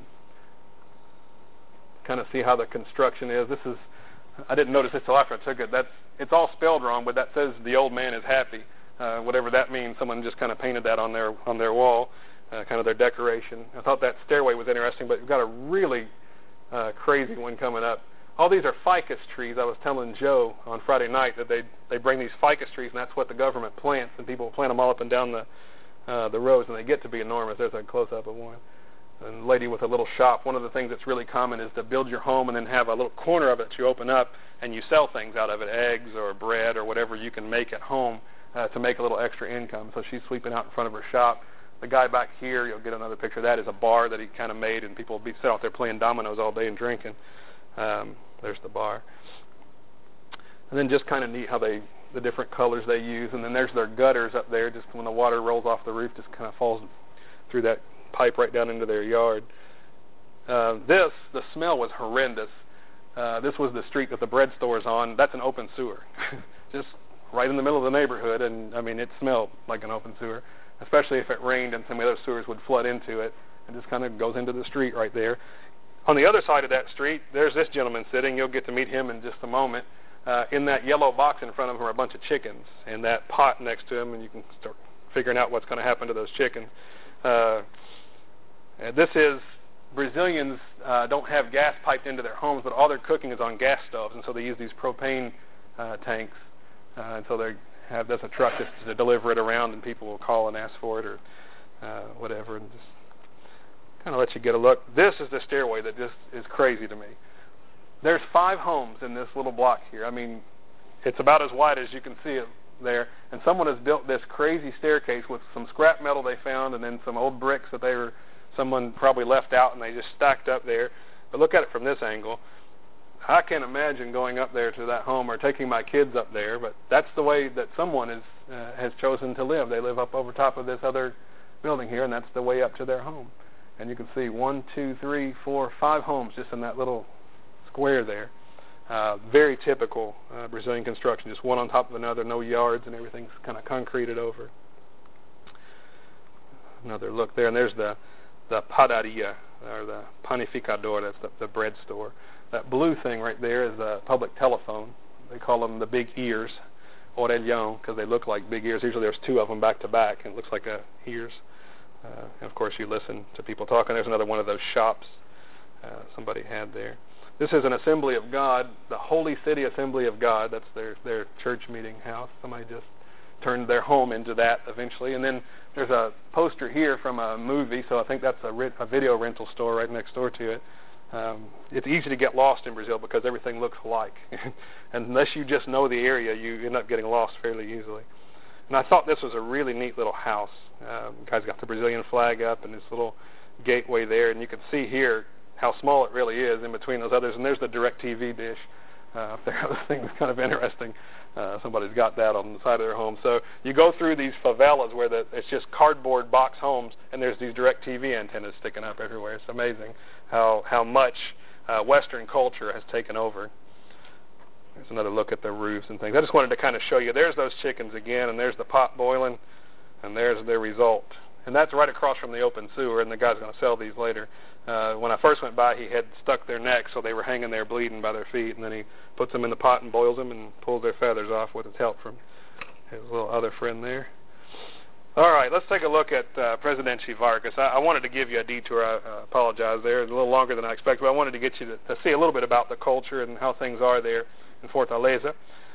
kind of see how the construction is. This is I didn't notice this till after I took it. That's it's all spelled wrong, but that says "The Old Man is Happy." Uh, whatever that means, someone just kind of painted that on their on their wall, uh, kind of their decoration. I thought that stairway was interesting, but we've got a really uh, crazy one coming up. All these are ficus trees. I was telling Joe on Friday night that they they bring these ficus trees, and that's what the government plants, and people plant them all up and down the uh, the roads, and they get to be enormous. There's a close-up of one. And a lady with a little shop. One of the things that's really common is to build your home and then have a little corner of it that you open up, and you sell things out of it, eggs or bread or whatever you can make at home uh, to make a little extra income. So she's sweeping out in front of her shop. The guy back here, you'll get another picture of that, is a bar that he kind of made, and people will be sitting out there playing dominoes all day and drinking. Um, there's the bar. And then just kind of neat how they, the different colors they use. And then there's their gutters up there, just when the water rolls off the roof, just kind of falls through that pipe right down into their yard. Uh, this, the smell was horrendous. Uh, this was the street that the bread store is on. That's an open sewer. Just right in the middle of the neighborhood, and I mean, it smelled like an open sewer, especially if it rained and some of those sewers would flood into it, and just kind of goes into the street right there. On the other side of that street, there's this gentleman sitting. You'll get to meet him in just a moment. Uh, in that yellow box in front of him are a bunch of chickens, and that pot next to him, and you can start figuring out what's going to happen to those chickens. Uh, this is, Brazilians uh, don't have gas piped into their homes, but all their cooking is on gas stoves, and so they use these propane uh, tanks. Uh, and so they have, there's a truck just to deliver it around, and people will call and ask for it or uh, whatever, and just kind of let you get a look. This is the stairway that just is crazy to me. There's five homes in this little block here. I mean, it's about as wide as you can see it there, and someone has built this crazy staircase with some scrap metal they found and then some old bricks that they were, someone probably left out, and they just stacked up there. But look at it from this angle. I can't imagine going up there to that home or taking my kids up there, but that's the way that someone is, uh, has chosen to live. They live up over top of this other building here, and that's the way up to their home. And you can see one, two, three, four, five homes just in that little square there. Uh, very typical uh, Brazilian construction, just one on top of another, no yards, and everything's kind of concreted over. Another look there, and there's the the padaria, or the panificador, that's the, the bread store. That blue thing right there is a public telephone. They call them the big ears, orelhão, because they look like big ears. Usually there's two of them back to back, and it looks like a ears. Uh, and of course you listen to people talking. There's another one of those shops uh, somebody had there. This is an Assembly of God, the Holy City Assembly of God. That's their, their church meeting house. Somebody just turned their home into that eventually. And then there's a poster here from a movie, so I think that's a, ri- a video rental store right next door to it. Um, it's easy to get lost in Brazil because everything looks alike. And unless you just know the area, you end up getting lost fairly easily. And I thought this was a really neat little house. Um, the guy's got the Brazilian flag up and this little gateway there, and you can see here how small it really is in between those others. And there's the DirecTV dish uh, up there. This thing is kind of interesting. Uh, somebody's got that on the side of their home. So you go through these favelas where the, it's just cardboard box homes, and there's these DirecTV antennas sticking up everywhere. It's amazing how how much uh, Western culture has taken over. There's another look at the roofs and things. I just wanted to kind of show you. There's those chickens again, and there's the pot boiling, and there's their result. and that's right across from the open sewer, and the guy's going to sell these later. Uh, when I first went by, he had stuck their necks, so they were hanging there bleeding by their feet, and then he puts them in the pot and boils them and pulls their feathers off with his help from his little other friend there. All right, let's take a look at uh, Presidente Vargas. I, I wanted to give you a detour. I uh, apologize there. It's a little longer than I expected, but I wanted to get you to, to see a little bit about the culture and how things are there in Fortaleza.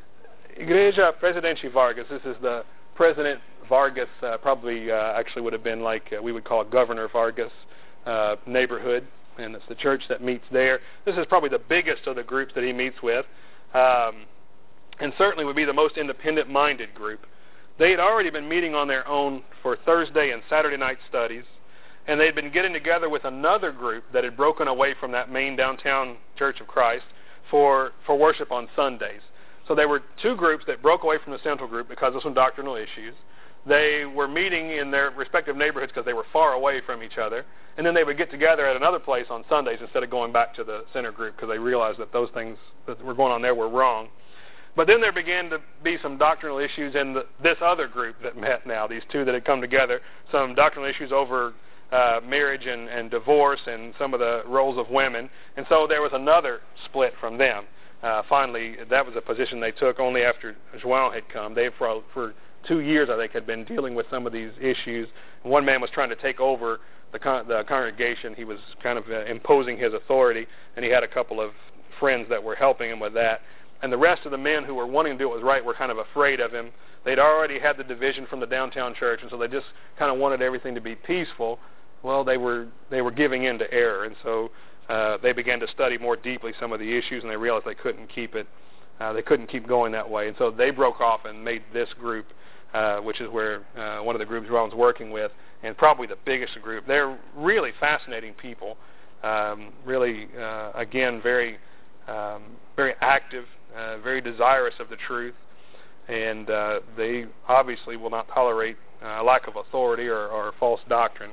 Igreja Presidente Vargas. This is the President Vargas, uh, probably uh, actually would have been like uh, we would call it Governor Vargas uh, neighborhood, and it's the church that meets there. This is probably the biggest of the groups that he meets with, um, and certainly would be the most independent-minded group. They had already been meeting on their own for Thursday and Saturday night studies, and they had been getting together with another group that had broken away from that main downtown Church of Christ for, for worship on Sundays. So there were two groups that broke away from the central group because of some doctrinal issues. They were meeting in their respective neighborhoods because they were far away from each other, and then they would get together at another place on Sundays instead of going back to the center group because they realized that those things that were going on there were wrong. But then there began to be some doctrinal issues in the, this other group that met now, these two that had come together, some doctrinal issues over uh, marriage and, and divorce and some of the roles of women. And so there was another split from them. Uh, finally, that was a position they took only after João had come. They, for, for two years, I think, had been dealing with some of these issues. One man was trying to take over the, con- the congregation. He was kind of uh, imposing his authority, and he had a couple of friends that were helping him with that. And the rest of the men who were wanting to do what was right were kind of afraid of him. They'd already had the division from the downtown church, and so they just kind of wanted everything to be peaceful. Well, they were they were giving in to error, and so uh, they began to study more deeply some of the issues, and they realized they couldn't keep it. Uh, they couldn't keep going that way, and so they broke off and made this group, uh, which is where uh, one of the groups Ron's working with, and probably the biggest group. They're really fascinating people. Um, really, uh, again, very um, very active. Uh, very desirous of the truth, and uh, they obviously will not tolerate uh, lack of authority or, or false doctrine.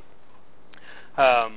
Um,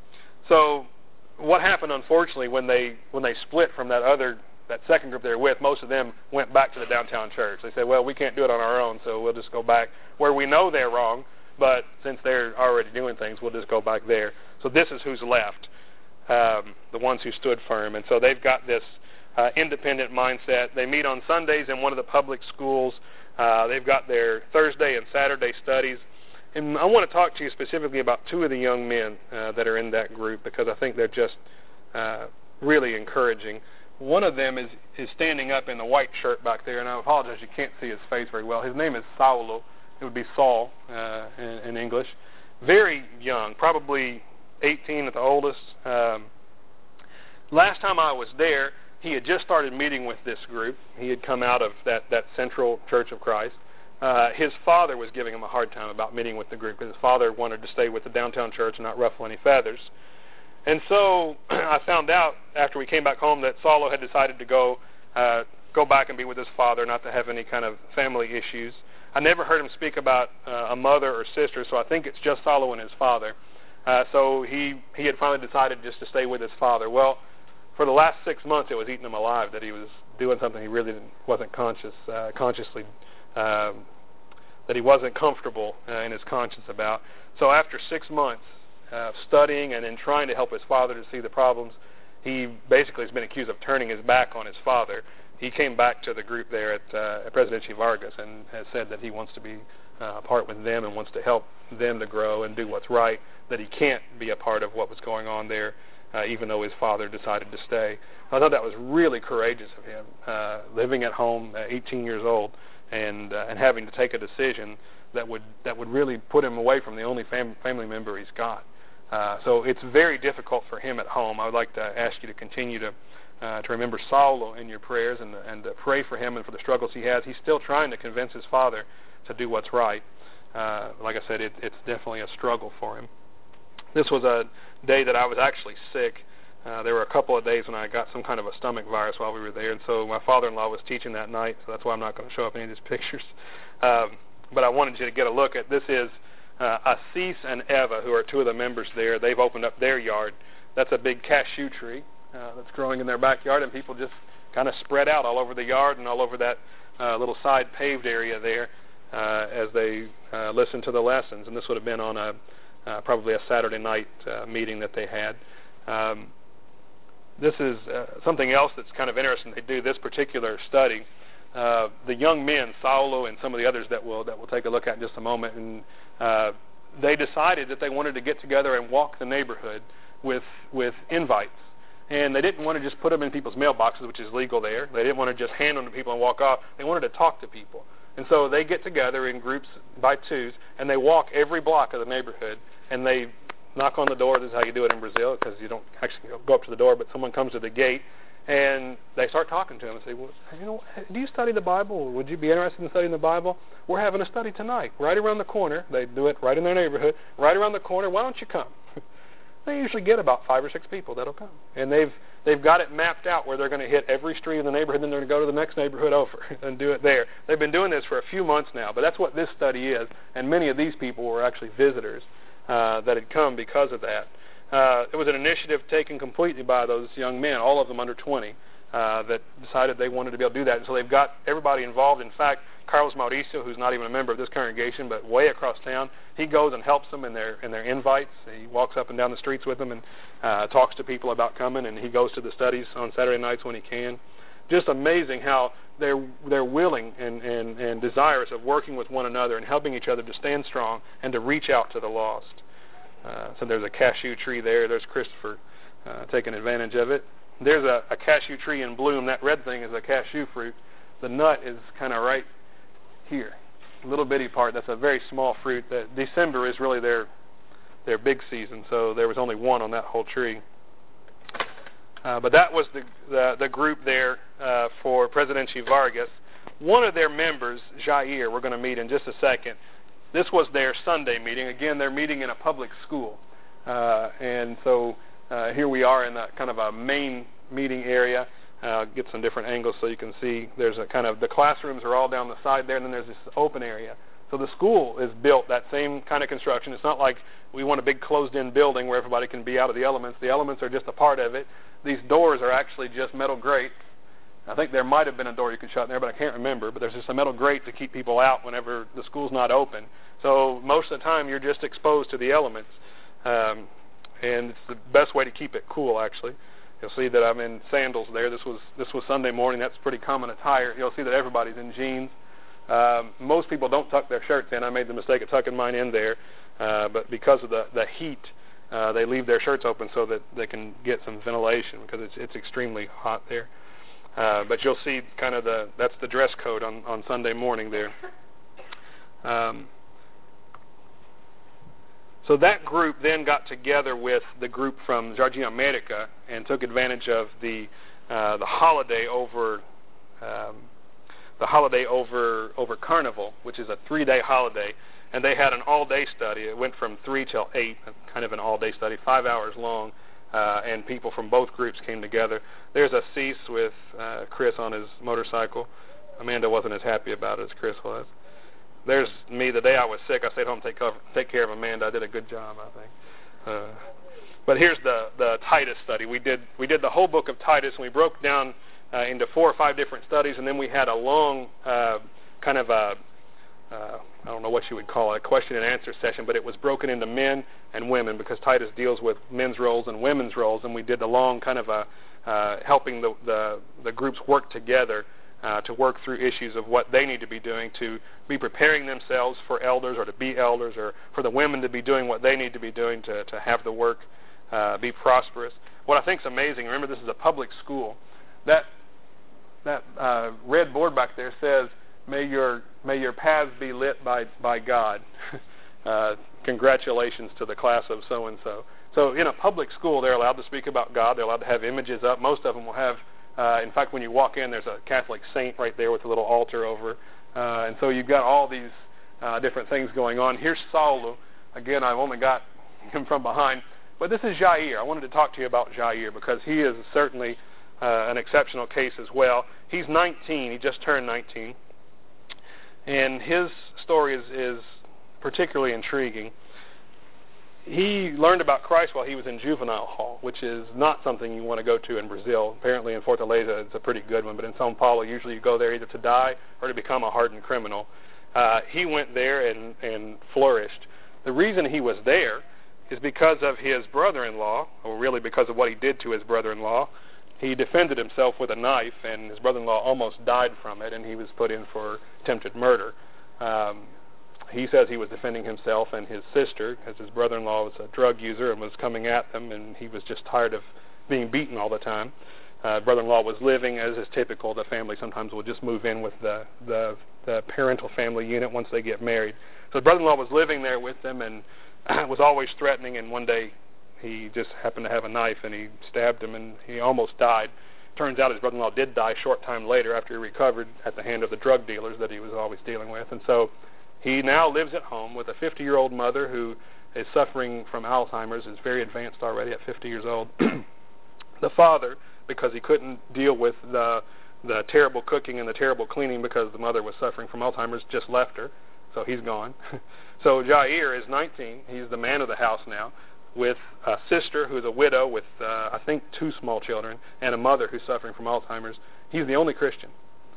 so what happened, unfortunately, when they when they split from that other that second group they were with, most of them went back to the downtown church. They said, well, we can't do it on our own, so we'll just go back where we know they're wrong, but since they're already doing things, we'll just go back there. So this is who's left, um, the ones who stood firm, and so they've got this Uh, independent mindset. They meet on Sundays in one of the public schools. Uh, they've got their Thursday and Saturday studies. And I want to talk to you specifically about two of the young men uh, that are in that group because I think they're just uh, really encouraging. One of them is, is standing up in the white shirt back there, and I apologize, you can't see his face very well. His name is Saulo. It would be Saul uh, in, in English. Very young, probably eighteen at the oldest. Um, last time I was there, he had just started meeting with this group. He had come out of that, that Central Church of Christ. Uh, his father was giving him a hard time about meeting with the group because his father wanted to stay with the downtown church and not ruffle any feathers. And so I found out after we came back home that Saulo had decided to go uh, go back and be with his father, not to have any kind of family issues. I never heard him speak about uh, a mother or sister, so I think it's just Saulo and his father. Uh, so he, he had finally decided just to stay with his father. Well, for the last six months, it was eating him alive that he was doing something he really didn't, wasn't conscious, uh, consciously, uh, that he wasn't comfortable uh, in his conscience about. So after six months uh, studying and then trying to help his father to see the problems, he basically has been accused of turning his back on his father. He came back to the group there at, uh, at Presidente Vargas and has said that he wants to be uh, a part with them and wants to help them to grow and do what's right, that he can't be a part of what was going on there. Uh, even though his father decided to stay. I thought that was really courageous of him, uh, living at home at eighteen years old and uh, and having to take a decision that would that would really put him away from the only fam- family member he's got. Uh, so it's very difficult for him at home. I would like to ask you to continue to uh, to remember Saulo in your prayers and, and to pray for him and for the struggles he has. He's still trying to convince his father to do what's right. Uh, like I said, it, it's definitely a struggle for him. This was a day that I was actually sick. Uh, there were a couple of days when I got some kind of a stomach virus while we were there, and so my father-in-law was teaching that night, so that's why I'm not going to show up in any of these pictures. Um, but I wanted you to get a look at, this is uh, Assis and Eva, who are two of the members there. They've opened up their yard. That's a big cashew tree uh, that's growing in their backyard, and people just kind of spread out all over the yard and all over that uh, little side paved area there. uh, as they uh, listened to the lessons. And this would have been on a uh, probably a Saturday night uh, meeting that they had. Um, this is uh, something else that's kind of interesting. They do this particular study. Uh, the young men, Saulo and some of the others that we'll, that we'll take a look at in just a moment, and uh, they decided that they wanted to get together and walk the neighborhood with with invites. And they didn't want to just put them in people's mailboxes, which is legal there. They didn't want to just hand them to people and walk off. They wanted to talk to people. And so they get together in groups by twos, and they walk every block of the neighborhood, and they knock on the door. This is how you do it in Brazil, because you don't actually go up to the door, but someone comes to the gate, and they start talking to them and say, well, you know, do you study the Bible? Would you be interested in studying the Bible? We're having a study tonight, right around the corner. They do it right in their neighborhood, right around the corner. Why don't you come? They usually get about five or six people that'll come. And they've they've got it mapped out where they're going to hit every street in the neighborhood, and then they're going to go to the next neighborhood over and do it there. They've been doing this for a few months now, but that's what this study is. And many of these people were actually visitors uh, that had come because of that. Uh, it was an initiative taken completely by those young men, all of them under twenty, uh, that decided they wanted to be able to do that. And so they've got everybody involved. In fact, Carlos Mauricio, who's not even a member of this congregation, but way across town, he goes and helps them in their in their invites. He walks up and down the streets with them and uh, talks to people about coming, and he goes to the studies on Saturday nights when he can. Just amazing how they're they're willing and, and, and desirous of working with one another and helping each other to stand strong and to reach out to the lost. Uh, so there's a cashew tree there. There's Christopher uh, taking advantage of it. There's a, a cashew tree in bloom. That red thing is a cashew fruit. The nut is kind of right here, a little bitty part. That's a very small fruit. That December is really their their big season, so there was only one on that whole tree. Uh, but that was the the, the group there uh, for Presidente Vargas. One of their members, Jair, we're going to meet in just a second. This was their Sunday meeting. Again, they're meeting in a public school, uh, and so uh, here we are in a kind of a main meeting area. Uh, get some different angles so you can see. There's a kind of, the classrooms are all down the side there, and then there's this open area. So the school is built that same kind of construction. It's not like we want a big closed-in building where everybody can be out of the elements. The elements are just a part of it. These doors are actually just metal grates. I think there might have been a door you could shut in there, but I can't remember. But there's just a metal grate to keep people out whenever the school's not open. So most of the time you're just exposed to the elements. Um, and it's the best way to keep it cool, actually. You'll see that I'm in sandals there. This was this was Sunday morning. That's pretty common attire. You'll see that everybody's in jeans. Um, most people don't tuck their shirts in. I made the mistake of tucking mine in there, uh, but because of the the heat, uh, they leave their shirts open so that they can get some ventilation because it's it's extremely hot there. Uh, but you'll see kind of the that's the dress code on on Sunday morning there. Um, So that group then got together with the group from Jardim America and took advantage of the uh, the holiday over um, the holiday over over Carnival, which is a three-day holiday, and they had an all-day study. It went from three till eight, kind of an all-day study, five hours long, uh, and people from both groups came together. There's a Cease with uh, Chris on his motorcycle. Amanda wasn't as happy about it as Chris was. There's me. The day I was sick, I stayed home to take, cover, take care of Amanda. I did a good job, I think. Uh, but here's the, the Titus study. We did we did the whole book of Titus, and we broke down uh, into four or five different studies, and then we had a long uh, kind of a, uh, I don't know what you would call it, a question and answer session, but it was broken into men and women because Titus deals with men's roles and women's roles, and we did the long kind of a uh, helping the, the, the groups work together Uh, to work through issues of what they need to be doing to be preparing themselves for elders or to be elders, or for the women to be doing what they need to be doing to, to have the work uh, be prosperous. What I think is amazing, remember this is a public school, that that uh, red board back there says, may your may your paths be lit by, by God. uh, congratulations to the class of so-and-so. So in a public school, they're allowed to speak about God. They're allowed to have images up. Most of them will have Uh, in fact, when you walk in, there's a Catholic saint right there with a little altar over. Uh, and so you've got all these uh, different things going on. Here's Saulo. Again, I've only got him from behind. But this is Jair. I wanted to talk to you about Jair because he is certainly uh, an exceptional case as well. He's nineteen. He just turned nineteen. And his story is, is particularly intriguing. He learned about Christ while he was in juvenile hall, which is not something you want to go to in Brazil. Apparently in Fortaleza it's a pretty good one, but in São Paulo usually you go there either to die or to become a hardened criminal. uh, he went there and, and flourished. The reason he was there is because of his brother-in-law, or really because of what he did to his brother-in-law. He defended himself with a knife, and his brother-in-law almost died from it, and he was put in for attempted murder. Um, he says he was defending himself and his sister, as his brother-in-law was a drug user and was coming at them, and he was just tired of being beaten all the time. Uh, brother-in-law was living, as is typical. The family sometimes will just move in with the, the, the parental family unit once they get married. So his brother-in-law was living there with them and was always threatening, and one day he just happened to have a knife, and he stabbed him, and he almost died. Turns out his brother-in-law did die a short time later after he recovered at the hand of the drug dealers that he was always dealing with. And so he now lives at home with a fifty-year-old mother who is suffering from Alzheimer's, is very advanced already at fifty years old. The father, because he couldn't deal with the the terrible cooking and the terrible cleaning because the mother was suffering from Alzheimer's, just left her, so he's gone. So Jair is nineteen. He's the man of the house now, with a sister who's a widow with, uh, I think, two small children, and a mother who's suffering from Alzheimer's. He's the only Christian.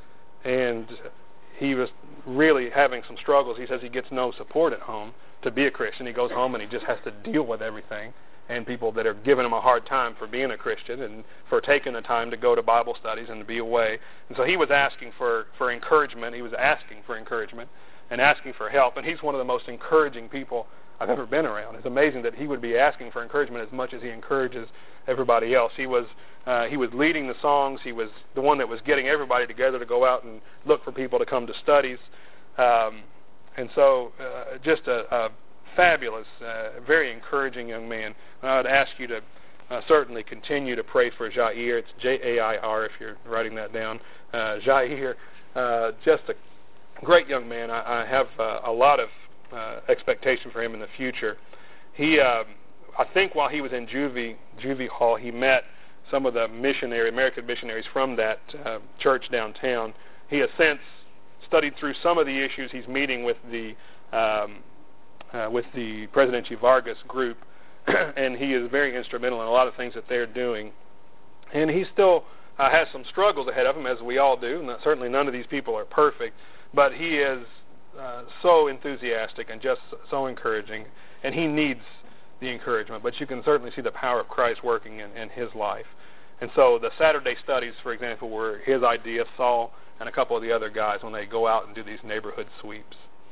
And he was really having some struggles. He says he gets no support at home to be a Christian. He goes home and he just has to deal with everything, and people that are giving him a hard time for being a Christian and for taking the time to go to Bible studies and to be away. And so he was asking for, for encouragement. He was asking for encouragement and asking for help. And he's one of the most encouraging people I've ever been around. It's amazing that he would be asking for encouragement as much as he encourages everybody else. He was uh, he was leading the songs. He was the one that was getting everybody together to go out and look for people to come to studies. Um, and so uh, just a, a fabulous, uh, very encouraging young man. I would ask you to uh, certainly continue to pray for Jair. It's J A I R if you're writing that down. Uh, Jair, uh, just a great young man. I, I have uh, a lot of uh, expectation for him in the future. He, uh, I think while he was in juvie, juvie hall, he met some of the missionary, American missionaries from that uh, church downtown. He has since studied through some of the issues. He's meeting with the um, uh, with the President Vargas group, and he is very instrumental in a lot of things that they're doing. And he still uh, has some struggles ahead of him, as we all do. Not, certainly none of these people are perfect, but he is uh, so enthusiastic and just so encouraging, and he needs the encouragement. But you can certainly see the power of Christ working in, in his life. And so the Saturday studies, for example, were his idea, Saul and a couple of the other guys, when they go out and do these neighborhood sweeps.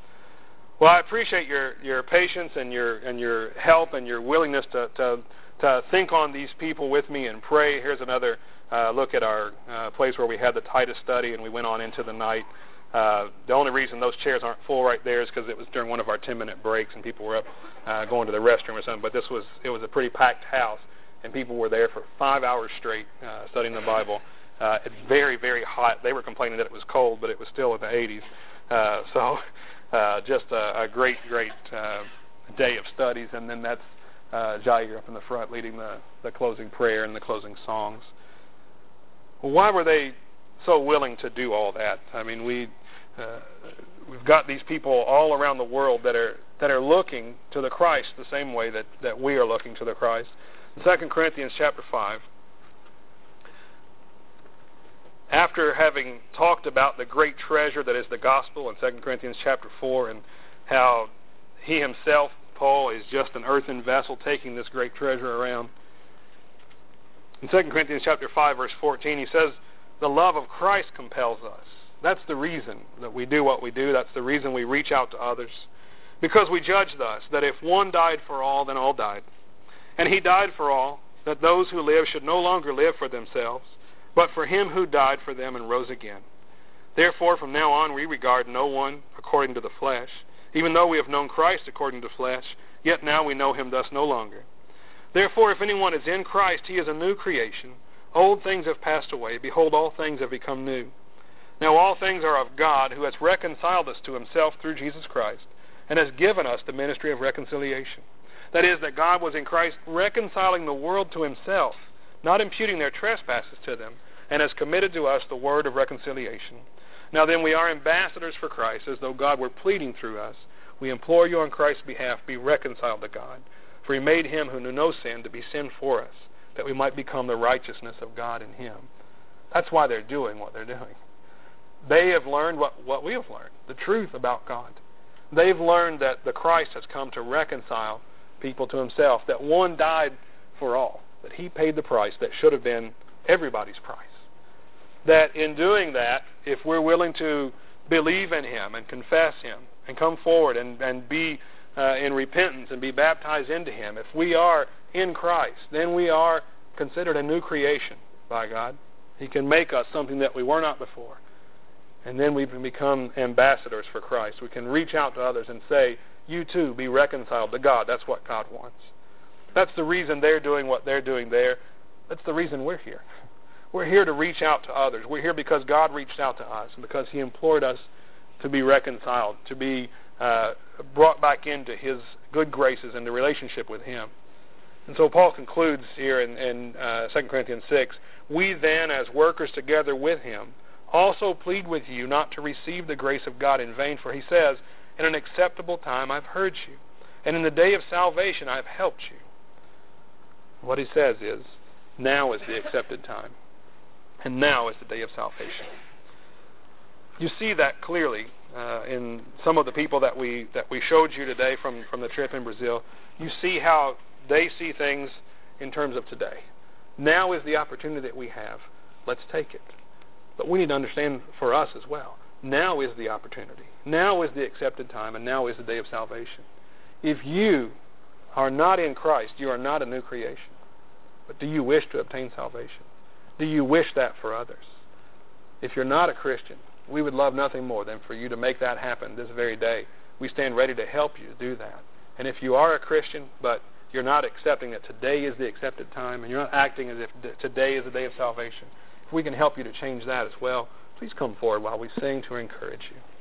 Well, I appreciate your, your patience and your and your help and your willingness to, to, to think on these people with me and pray. Here's another uh, look at our uh, place where we had the Titus study, and we went on into the night. Uh, the only reason those chairs aren't full right there is because it was during one of our ten-minute breaks and people were up uh, going to the restroom or something. But this was it was a pretty packed house, and people were there for five hours straight uh, studying the Bible. Uh, it's very, very hot. They were complaining that it was cold, but it was still in the eighties. Uh, so uh, just a, a great, great uh, day of studies. And then that's uh, Jair up in the front leading the, the closing prayer and the closing songs. Well, why were they so willing to do all that? I mean, we uh, we've got these people all around the world that are that are looking to the Christ the same way that, that we are looking to the Christ. In Second Corinthians chapter five, after having talked about the great treasure that is the gospel in Second Corinthians chapter four, and how he himself, Paul, is just an earthen vessel taking this great treasure around, in Second Corinthians chapter five, verse fourteen, he says, the love of Christ compels us. That's the reason that we do what we do. That's the reason we reach out to others. Because we judge thus, that if one died for all, then all died. And he died for all, that those who live should no longer live for themselves, but for him who died for them and rose again. Therefore, from now on, we regard no one according to the flesh. Even though we have known Christ according to the flesh, yet now we know him thus no longer. Therefore, if anyone is in Christ, he is a new creation. Old things have passed away. Behold, all things have become new. Now all things are of God, who has reconciled us to himself through Jesus Christ, and has given us the ministry of reconciliation. That is, that God was in Christ reconciling the world to himself, not imputing their trespasses to them, and has committed to us the word of reconciliation. Now then, we are ambassadors for Christ, as though God were pleading through us. We implore you on Christ's behalf, be reconciled to God. For he made him who knew no sin to be sin for us, that we might become the righteousness of God in him. That's why they're doing what they're doing. they have learned what, what we have learned, the truth about God. They've learned that the Christ has come to reconcile people to himself, that one died for all, that he paid the price that should have been everybody's price. That in doing that, if we're willing to believe in him and confess him and come forward and, and be uh, in repentance and be baptized into him, if we are in Christ, then we are considered a new creation by God. He can make us something that we were not before. And then we can become ambassadors for Christ. We can reach out to others and say, you too, be reconciled to God. That's what God wants. That's the reason they're doing what they're doing there. That's the reason we're here. We're here to reach out to others. We're here because God reached out to us and because he implored us to be reconciled, to be uh, brought back into his good graces and the relationship with him. And so Paul concludes here in, in uh, Second Corinthians six, we then, as workers together with him, also plead with you not to receive the grace of God in vain, for he says, in an acceptable time I've heard you, and in the day of salvation I've helped you. What he says is, now is the accepted time, and now is the day of salvation. You see that clearly uh, in some of the people that we that we showed you today from, from the trip in Brazil. You see how they see things in terms of today. Now is the opportunity that we have. Let's take it. But we need to understand for us as well, now is the opportunity. Now is the accepted time, and now is the day of salvation. If you are not in Christ, you are not a new creation. But do you wish to obtain salvation? Do you wish that for others? If you're not a Christian, we would love nothing more than for you to make that happen this very day. We stand ready to help you do that. And if you are a Christian, but you're not accepting that today is the accepted time, and you're not acting as if today is the day of salvation, if we can help you to change that as well, please come forward while we sing to encourage you.